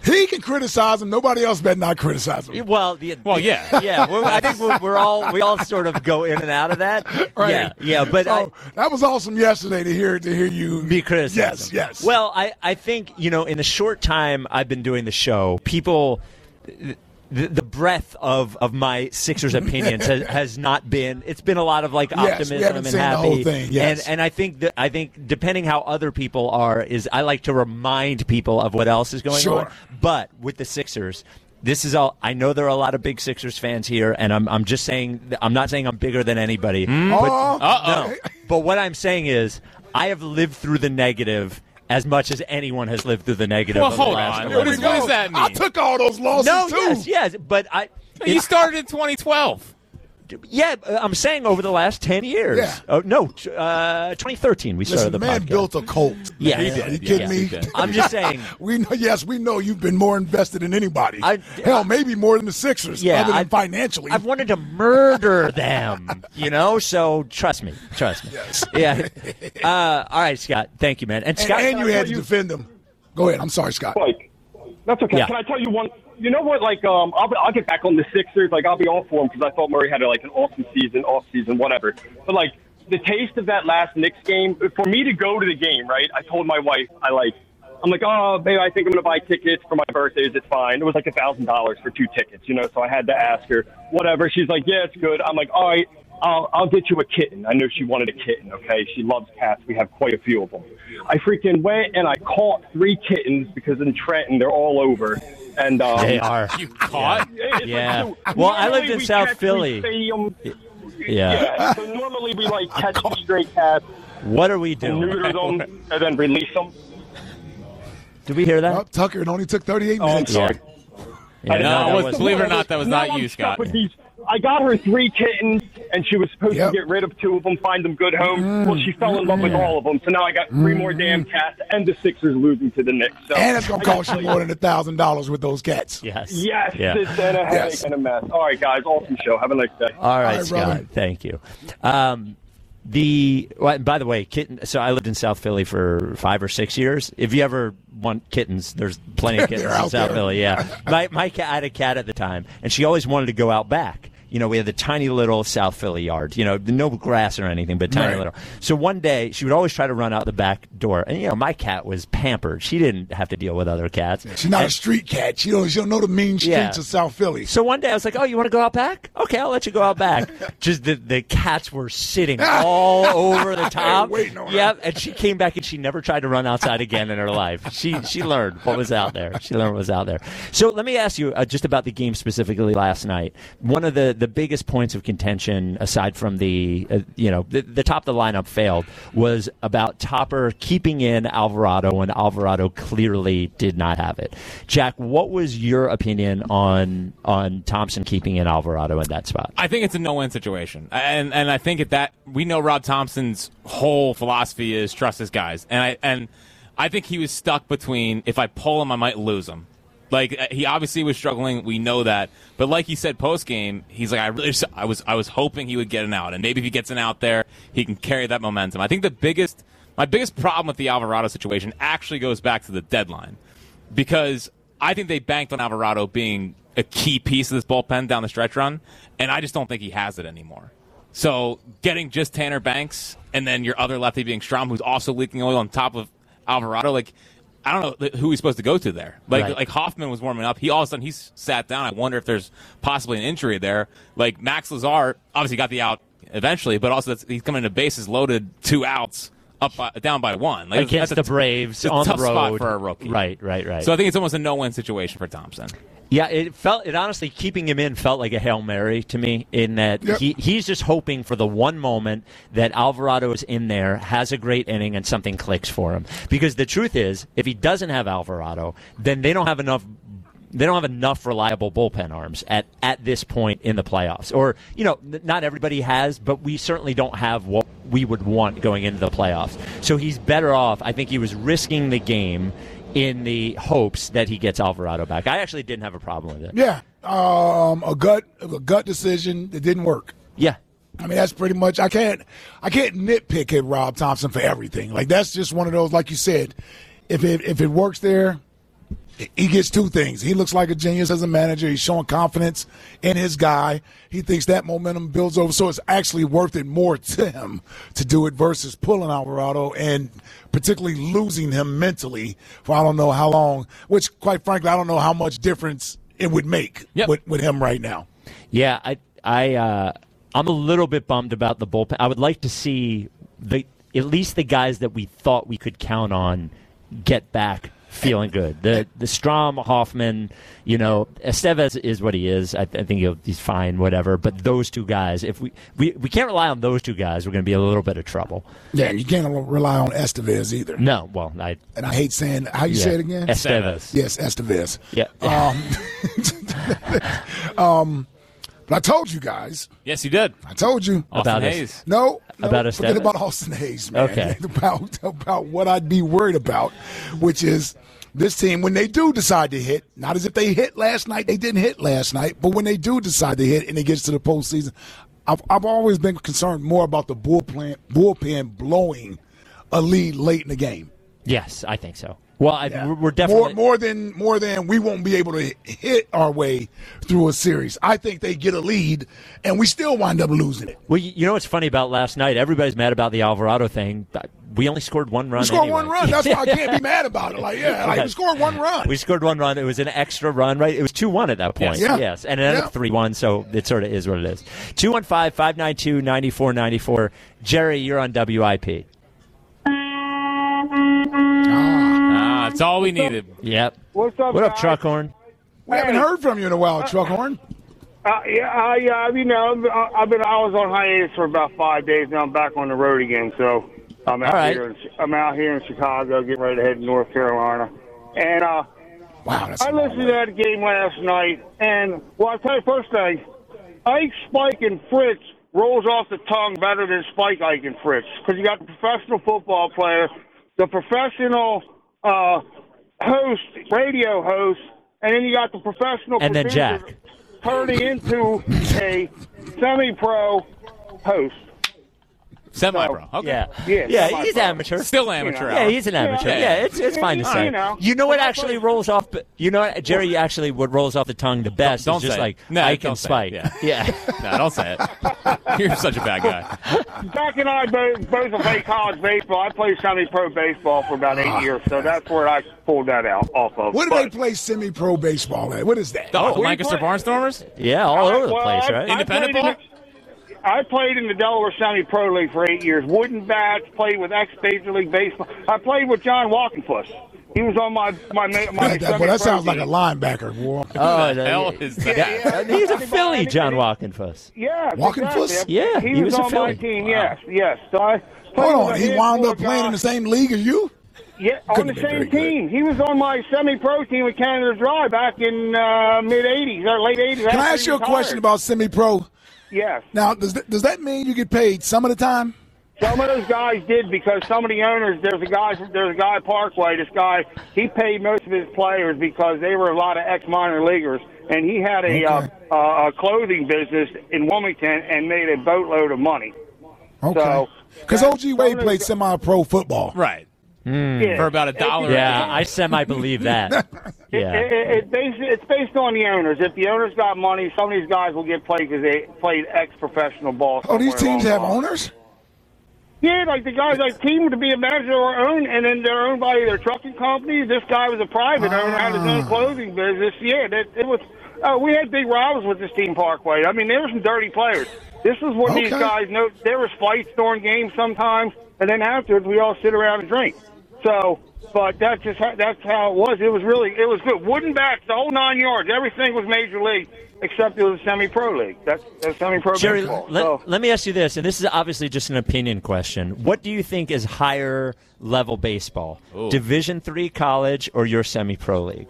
He can criticize him. Nobody else better not criticize him.
Well, the,
well, yeah,
yeah. Well, I think we're, we're all we all sort of go in and out of that.
Right.
Yeah, yeah. But
so,
I,
that was awesome yesterday to hear to hear you
be criticized.
Yes, yes.
Well, I I think you know in the short time I've been doing the show, people. The, the breadth of, of my Sixers opinions has, has not been. It's been a lot of like
yes,
optimism and
seen
happy.
The whole thing, yes.
And and I think that I think depending how other people are is I like to remind people of what else is going
sure.
on. But with the Sixers, this is all. I know there are a lot of big Sixers fans here, and I'm I'm just saying I'm not saying I'm bigger than anybody.
Mm.
But,
Uh-oh.
no, but what I'm saying is I have lived through the negative as much as anyone has lived through the negative.
Well,
of the
hold
last
on.
eleven
What, is, what does that mean?
I took all those losses
no,
too.
yes, yes, but I.
You started in twenty twelve.
Yeah, I'm saying over the last ten years.
Yeah.
Oh, no, uh, twenty thirteen we
Listen,
started the
man
podcast.
built a cult.
Yeah,
Are
he
you,
did.
Are you kidding
Yeah,
me?
he did. I'm just saying.
we know, yes, we know you've been more invested than anybody.
I-
Hell, maybe more than the Sixers,
Yeah,
other than
I've-
financially.
I've wanted to murder them, you know. So trust me, trust me.
Yes.
Yeah. Uh, all right, Scott. Thank you, man. And
and,
Scott,
and you
I
had
tell
to
you-
defend them. Go ahead. I'm sorry, Scott.
Like, that's okay.
Yeah.
Can I tell you one? You know what? Like, um, I'll, I'll get back on the Sixers. Like, I'll be all for him because I thought Murray had like an awesome season, off season, whatever. But like the taste of that last Knicks game, for me to go to the game, right? I told my wife, I like, I'm like, oh, babe, I think I'm gonna buy tickets for my birthdays. It's fine. It was like a thousand dollars for two tickets, you know. So I had to ask her, whatever. She's like, yeah, it's good. I'm like, all right. I'll, I'll get you a kitten. I know she wanted a kitten, okay? She loves cats. We have quite a few of them. I freaking went and I caught three kittens because in Trenton, they're all over. And um,
they are.
You caught?
it's
Yeah.
Like, dude,
Well, I lived
normally
in
we
South
catch,
Philly.
We feed 'em.
Yeah.
Yeah. So normally we like catch stray cats,
What are we doing?
neuter them, and then release them.
Did we hear that?
Oh, Tucker, it only took thirty-eight
Oh, I'm
minutes.
sorry.
Yeah,
No,
that
it was-
wasn't-
believe it or not, that was
Now
not
I'm
you,
stuck
Scott.
with these. I got her three kittens, and she was supposed
Yep.
to get rid of two of them, find them good homes.
Mm.
Well, she fell in love with all of them, so now I got three more damn cats, and the Sixers losing to the Knicks. So
And it's going to
I
cost
got-
you more than a thousand dollars with those cats.
Yes.
Yes,
Yeah.
it's been a headache
Yes.
and a mess. All right, guys, awesome show. Have a nice day.
All right,
All right,
Scott.
brother.
Thank you. Um, the well, and by the way, kitten. So I lived in South Philly for five or six years. If you ever want kittens, there's plenty of kittens
They're
in
out
South
there.
Philly. Yeah, my my cat I had a cat at the time, and she always wanted to go out back. You know, we had the tiny little South Philly yard, you know, no grass or anything, but tiny
Right.
little. So one day, she would always try to run out the back door. And, you know, my cat was pampered. She didn't have to deal with other cats.
She's not
And-
a street cat. She don't, she don't know the mean streets
Yeah.
of South Philly.
So one day I was like, oh, you want to go out back? Okay, I'll let you go out back. Just the, the cats were sitting all over the top.
waiting on her.
Yep, and she came back and she never tried to run outside again in her life. She she learned what was out there. She learned what was out there. So let me ask you uh, just about the game specifically last night. One of the, the biggest points of contention, aside from the, uh, you know, the, the top of the lineup failed, was about Topper keeping in Alvarado when Alvarado clearly did not have it. Jack, what was your opinion on on Thompson keeping in Alvarado in that spot?
I think it's a no-win situation, and and I think at that we know Rob Thompson's whole philosophy is trust his guys, and I and I think he was stuck between if I pull him, I might lose him. Like he obviously was struggling, we know that, but like he said post game, he's like I really just, I was I was hoping he would get an out, and maybe if he gets an out there, he can carry that momentum. I think the biggest my biggest problem with the Alvarado situation actually goes back to the deadline, because I think they banked on Alvarado being a key piece of this bullpen down the stretch run, and I just don't think he has it anymore. So getting just Tanner Banks and then your other lefty being Strom, who's also leaking oil on top of Alvarado, like I don't know who he's supposed to go to there. Like
Right.
like Hoffman was warming up. He all of a sudden he's sat down. I wonder if there's possibly an injury there. Like Max Lazar obviously got the out eventually, but also that's, he's coming to bases loaded, two outs, up by, down by one. Like,
Against
that's
the
a,
Braves
it's a
on
tough
the road
spot for a rookie.
Right, right, right.
So I think it's almost a no-win situation for Thompson.
Yeah, it felt it honestly keeping him in felt like a Hail Mary to me in that
Yep.
he he's just hoping for the one moment that Alvarado is in there, has a great inning, and something clicks for him. Because the truth is, if he doesn't have Alvarado, then they don't have enough they don't have enough reliable bullpen arms at, at this point in the playoffs. Or, you know, n- not everybody has, but we certainly don't have what we would want going into the playoffs. So he's better off. I think he was risking the game in the hopes that he gets Alvarado back. I actually didn't have a problem with it.
Yeah, um, a gut a gut decision that didn't work.
Yeah.
I mean, that's pretty much. I can't I can't nitpick at Rob Thompson for everything. Like that's just one of those. Like you said, if it if it works there, he gets two things. He looks like a genius as a manager. He's showing confidence in his guy. He thinks that momentum builds over, so it's actually worth it more to him to do it versus pulling Alvarado and particularly losing him mentally for I don't know how long, which, quite frankly, I don't know how much difference it would make
yep.
with, with him right now.
Yeah, I, I, uh, I'm a little bit bummed about the bullpen. I would like to see the at least the guys that we thought we could count on get back feeling good. The the Strom, Hoffman, you know, Estevez is what he is. I, I think he'll, he's fine, whatever. But those two guys, if we, we we can't rely on those two guys, we're going to be in a little bit of trouble.
Yeah, and you can't rely on Estevez either.
No, well, I
and I hate saying how you
yeah,
say it again.
Estevez.
Yes, Estevez.
Yeah.
Um, um, but I told you guys.
Yes, you did.
I told you
Austin
about
Hayes.
No, no
about
forget
Estevez?
about Austin Hayes, man.
Okay.
about about what I'd be worried about, which is this team when they do decide to hit. Not as if they hit last night; they didn't hit last night. But when they do decide to hit and it gets to the postseason, I've I've always been concerned more about the bullpen bullpen blowing a lead late in the game.
Yes, I think so. Well, I,
Yeah.
we're definitely
more more than more than we won't be able to hit our way through a series. I think they get a lead and we still wind up losing it.
Well, you know what's funny about last night? Everybody's mad about the Alvarado thing. But we only scored one run.
We scored
anyway.
one run. That's why I can't be mad about it. Like, yeah, like we scored one run.
We scored one run. It was an extra run, right? It was two one at that point.
Yes. Yeah.
Yes. And it ended
Yeah.
up three one, so it sort of is what it is. two one five, five nine two, nine four nine four. Jerry, you're on W I P.
Ah, that's all we needed.
Yep.
What's up,
What up,
guys?
Truckhorn?
We haven't heard from you in a while, Truckhorn.
Uh, yeah, I, uh, you know, I've been I was on hiatus for about five days. Now I'm back on the road again. So I'm out
All right.
here. In, I'm out here in Chicago, getting ready to head to North Carolina. And uh,
Wow, that's
I listened to that game last night. And well, I'll tell you first thing, Ike, Spike, and Fritz rolls off the tongue better than Spike, Ike, and Fritz because you got the professional football player, the professional uh, host, radio host, and then you got the professional
And then
producer
Jack.
turning into a semi-pro host.
Semi-pro. Okay.
Yeah.
Yeah,
Yeah,
semi-pro.
he's amateur.
Still amateur.
Yeah, he's an amateur.
Yeah.
Yeah, it's it's fine to
You
say.
know.
You know what
Well,
actually
that's-
rolls off? You know what, Jerry? Actually, what rolls off the tongue the best
Don't
is just
say it.
like
No,
Ike
don't
and
say
Spike.
it.
Yeah.
No, don't say it. You're such a bad guy.
Jack and I both, both played college baseball. I played semi-pro baseball for about eight years, so that's where I pulled that out off of.
Where do
But-
they play semi-pro baseball at? What is that?
Oh,
we
Lancaster
play-
Barnstormers?
Yeah, all over the
Well,
place,
I-
right?
I
Independent
played in
ball?
the- I played in the Delaware Semi-Pro League for eight years. Wooden bats, played with ex-Major League Baseball. I played with John Walkenfuss. He was on my my my. my
That, that, boy, that
semi-pro
sounds like a
team.
linebacker. Boy.
Oh,
the
the-
hell is that?
Yeah, he's a Philly, John Walkenfuss.
Yeah,
Walkenfuss?
exactly.
Yeah,
he,
he
was,
was a
on
Philly.
my team. Yes, yes. So I played
Hold
with
on,
a
he wound
handful
up
of
playing in the
guys.
same league as you?
Yeah, on
Couldn't
the
have been
same
very
team. He was on my semi-pro team with Canada Dry back in uh, mid eighties or late eighties.
Can I ask you a question about semi-pro?
Yes.
Now, does that, does that mean you get paid some of the time?
Some of those guys did because some of the owners. There's a guy. There's a guy at Parkway. This guy. He paid most of his players because they were a lot of ex-minor leaguers, and he had a
Okay.
uh, uh, a clothing business in Wilmington and made a boatload of money.
Okay.
So,
Because
that-
O G
some
Wade
of those
played
guys-
semi-pro football.
Right.
Yeah.
For about a dollar.
Yeah, I semi-believe that.
It,
Yeah.
it, it based, it's based on the owners. If the owners got money, some of these guys will get played because they played ex-professional ball.
Oh, these
somewhere
teams
along
have
the line.
owners?
Yeah, like the guys like team to be a manager or own, and then they're owned by their trucking companies. This guy was a private owner, had his own
Ah.
clothing business. Yeah, that, it was. Uh, we had big rivals with this team, Parkway. I mean, there were some dirty players. This was when these
Okay.
guys know there was fights during games sometimes, and then afterwards we all sit around and drink. So, but that's just how, that's how it was. It was really it was good. Wooden bats, the whole nine yards. Everything was major league except it was a semi-pro league. That's, that's semi-pro
Jerry,
baseball.
let,
So-
let me ask you this, and this is obviously just an opinion question. What do you think is higher level baseball?
Ooh.
Division three college or your semi-pro league?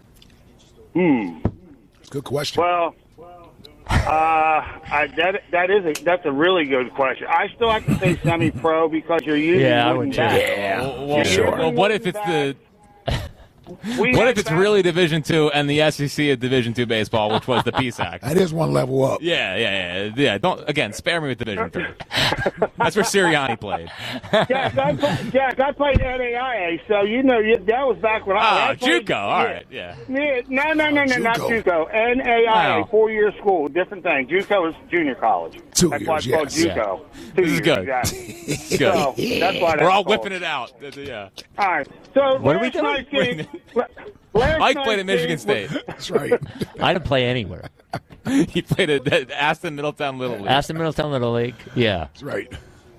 Hmm.
It's a good question.
Well, uh, I, that that is a that's a really good question. I still have to say semi-pro because you're using
Yeah, I
wooden
would too.
bats.
Yeah.
Well, well,
Sure.
well, what if it's the
We
What
had
if it's
back-
really Division Two and the S E C of Division Two baseball, which was the Peace Act?
That is one level up.
Yeah, yeah, yeah, yeah. Don't again spare me with Division Three. That's where Sirianni played.
Jack, I, play, Jack, I played N A I A, so you know you, that was back when I,
Ah,
I played.
JUCO. All right, yeah.
Yeah, no, no, no, no, not
JUCO.
JUCO. N A I A,
No.
four-year school, different thing. JUCO is junior college.
Two
That's why it's
years,
called
yes.
JUCO. Two
This is
years,
good.
Exactly.
It's good.
So, that's why that's
We're all
called.
whipping it out. Yeah.
All right. So
What are we
last
doing?
night's game. last
Mike
night's
played at Michigan
game
State.
was-
That's right.
I didn't play anywhere.
He played at Aston Middletown Little League.
Aston Middletown Little League. Yeah.
That's right.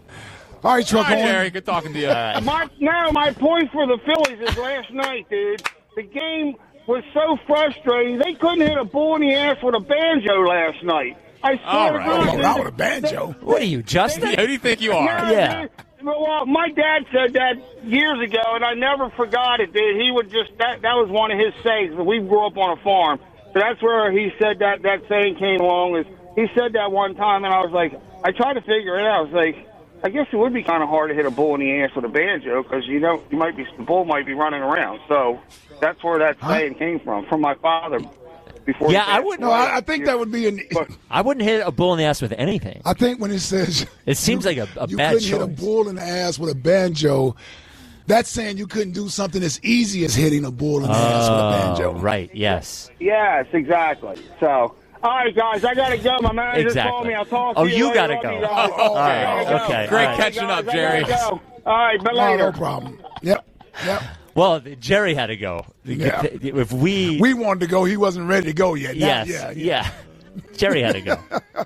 All right, Truck
Hi,
on.
Jerry. Good talking to you.
My, no, my point for the Phillies is last night, dude. The game was so frustrating. They couldn't hit a bull in the ass with a banjo last night. I swear
All
to
right.
God.
Oh,
dude,
not with a banjo.
What are you, Justin?
Who do you think you are?
No,
Yeah.
dude. Well, my dad said that years ago, and I never forgot it, dude. He would just, that that was one of his sayings. But we grew up on a farm. So that's where he said that, that saying came along. Is he said that one time, and I was like, I tried to figure it out. I was like, I guess it would be kind of hard to hit a bull in the ass with a banjo because you know you might be the bull might be running around. So that's where that saying came from, from my father. Before
Yeah,
he
I
passed
wouldn't-
No,
away.
I, I think that would be an.
But-
I wouldn't hit a bull in the ass with anything.
I think when it says
It seems like a, a
you
bad
couldn't hit a
choice.
bull in the ass with a banjo, that's saying you couldn't do something as easy as hitting a bull in the ass with a banjo.
Oh, right, yes.
Yes, exactly. So, all right, guys, I gotta go. My manager
Exactly.
called me. I'll talk
Oh,
to you.
you
later.
gotta
Love
go.
you guys.
Oh, all
I
right,
gotta go.
okay,
Great
all right.
catching
Guys,
up,
I
Jerry.
gotta go. All right, but
Oh,
later.
no problem. Yep. Yep.
Well, Jerry had to go.
Yeah.
If we,
We wanted to go. He wasn't ready to go yet. Now-
yes,
yeah,
yeah, Jerry had to go.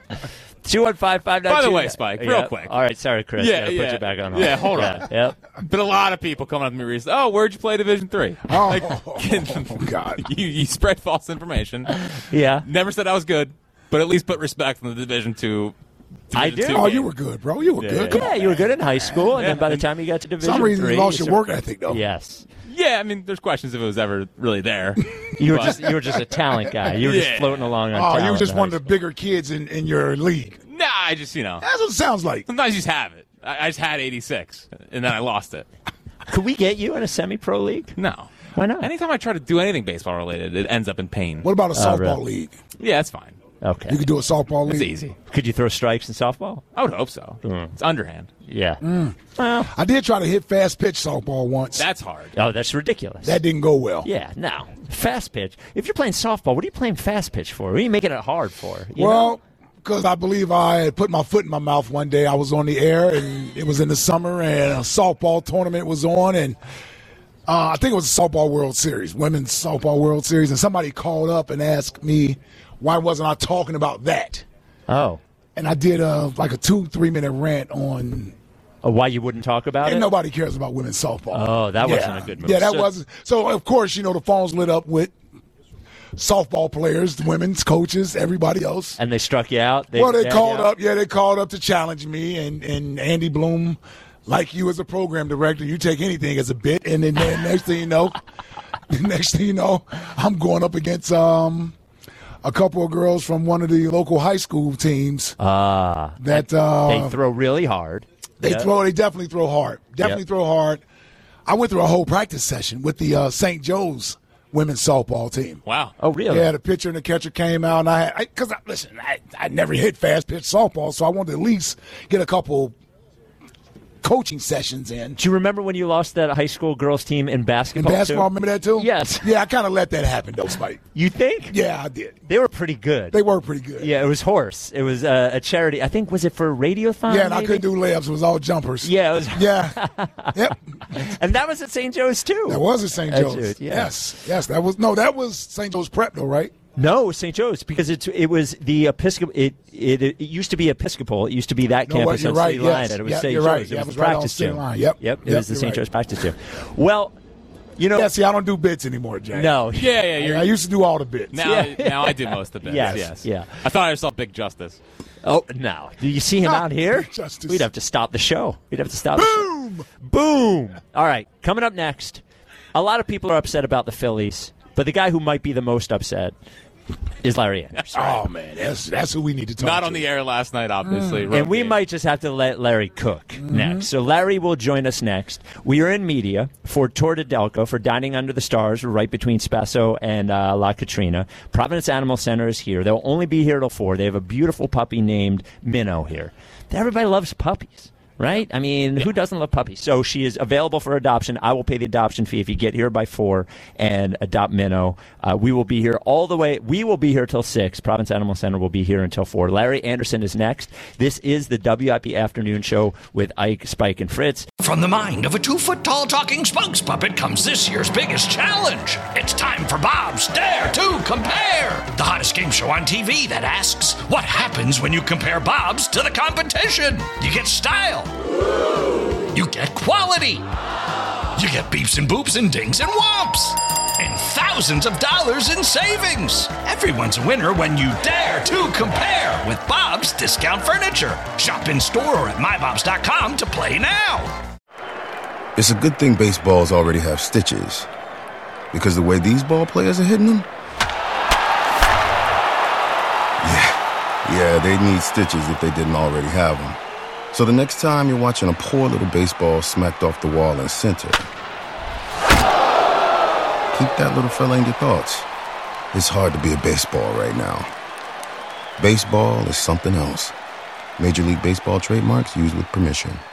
Two one five five nine.
By the way, Spike, real quick.
All right, sorry, Chris.
Yeah,
Gotta
yeah.
put you back on.
Yeah, hold
yeah,
on.
Yep.
Been a lot of people coming up to me recently. Oh, where'd you play Division Three?
Oh,
Like,
oh, God.
you, you spread false information.
Yeah.
Never said I was good, but at least put respect on the Division Two.
I
Division
do.
Two
Oh,
game.
you were good, bro. You were
Yeah,
good.
yeah,
Come
Yeah,
on.
you were good in high school, and
Yeah.
then by the time you got to Division
some reason
three,
you lost
you
your
sort-
work ethic, though.
Yes.
Yeah, I mean, there's questions if it was ever really there.
You were
But-
just you were just a talent guy. You were just
Yeah.
floating along on
Oh,
talent
you were just
in
one of
high
the bigger kids in, in your league.
Nah, I just, you know,
That's what it sounds like.
sometimes you just have it. I, I just had eighty-six, and then I lost it.
school. Could we get you in a semi-pro league?
No.
Why not?
Anytime I try to do anything baseball related, it ends up in pain.
What about a softball
really?
league?
Yeah, it's fine.
Okay.
You could do a softball
It's
league.
easy.
Could you throw strikes in softball?
I would hope so. It's underhand.
Yeah.
Mm.
Well,
I did try to hit fast pitch softball once.
That's hard.
oh, that's ridiculous.
that didn't go well.
Yeah, no. Fast pitch. If you're playing softball, what are you playing fast pitch for? What are you making it hard for? You know?
Well, because I believe I had put my foot in my mouth one day. I was on the air, and it was in the summer, and a softball tournament was on, and uh, I think it was a softball World Series, Women's Softball World Series, and somebody called up and asked me why wasn't I talking about that?
Oh.
And I did a, like a two, three-minute rant on
Oh, why you wouldn't talk about
and
it?
nobody cares about women's softball.
Oh, that
yeah.
wasn't a good move.
Yeah, that
So-
wasn't. So, of course, you know, the phones lit up with softball players, the women's coaches, everybody else.
And they struck you out? They,
well, they
yeah,
called
yeah.
up. Yeah, they called up to challenge me. And, and Andy Bloom, like you as a program director, you take anything as a bit. And then, then next thing you know, next thing you know, I'm going up against um, a couple of girls from one of the local high school teams
Ah.
that uh,
They throw really hard.
They
Yeah.
throw. They definitely throw hard. Definitely
Yep.
throw hard. I went through a whole practice session with the uh, Saint Joe's women's softball team.
Wow.
Oh, really?
Yeah, the pitcher and the catcher came out, and I had because I, listen, I, I never hit fast pitch softball, so I wanted to at least get a couple coaching sessions in.
Do you remember when you lost that high school girls team in
In
basketball?
basketball,
too?
remember that too?
Yes.
Yeah, I kind of let that happen though, Spike.
You think?
Yeah, I did.
They were pretty good.
They were pretty good.
Yeah, it was horse. It was uh, a charity. I think, was it for Radiothon?
Yeah, and I
maybe?
couldn't do layups. It was all jumpers.
Yeah, it was.
Yeah. Yep.
And that was at Saint Joe's, too.
That was at Saint
That's
Joe's.
it, yeah.
Yes. Yes, that was no, that was Saint Joe's Prep though, right?
No, Saint Joe's, because it it was the Episcopal. It, it it used to be Episcopal. It used to be that
No,
campus
you're
on
right,
City
yes.
Line, and it was
Yeah,
Saint
you're
Joe's.
right.
It
Yeah,
was
it was
the
right on
practice
City
gym.
Line. Yep.
Yep. It
Yep,
was the
you're
Saint
right.
Joe's practice gym. Well, you know,
Yeah, see, I don't do bits anymore, Jay.
no,
Yeah, yeah. You're,
I used to do all the bits.
now,
Yeah.
now I do most of it.
Yes,
yes.
yeah.
I thought I saw Big Justice.
Oh no! Do you see him
Ah,
out here?
Justice.
We'd have to stop the show. We'd have to stop. Boom! The show. Boom! All right, coming up next. A lot of people are upset about the Phillies, but the guy who might be the most upset is Larry Anderson.
Oh, man, that's that's who we need to talk
Not
to.
on the air last night, obviously.
And we might just have to let Larry cook
Mm-hmm.
next. So Larry will join us next. We are in media for Tour de Delco, for Dining Under the Stars. We're right between Spasso and uh, La Catrina. Providence Animal Center is here. They'll only be here till four. They have a beautiful puppy named Minnow here. Everybody loves puppies. Right? I mean, who doesn't love puppies? So she is available for adoption. I will pay the adoption fee if you get here by four and adopt Minnow. Uh, we will be here all the way. We will be here till six. Providence Animal Center will be here until four. Larry Anderson is next. This is the W I P Afternoon Show with Ike, Spike, and Fritz.
From the mind of a two-foot-tall talking spokes puppet comes this year's biggest challenge. It's time for Bob's Dare to Compare, the hottest game show on T V that asks, what happens when you compare Bob's to the competition? You get style. You get quality. You get beeps and boops and dings and whomps. And thousands of dollars in savings. Everyone's a winner when you dare to compare with Bob's Discount Furniture. Shop in store or at my bobs dot com to play now.
It's a good thing baseballs already have stitches. Because the way these ball players are hitting them? Yeah, yeah, they'd need stitches if they didn't already have them. So the next time you're watching a poor little baseball smacked off the wall in center, keep that little fella in your thoughts. It's hard to be a baseball right now. Baseball is something else. Major League Baseball trademarks used with permission.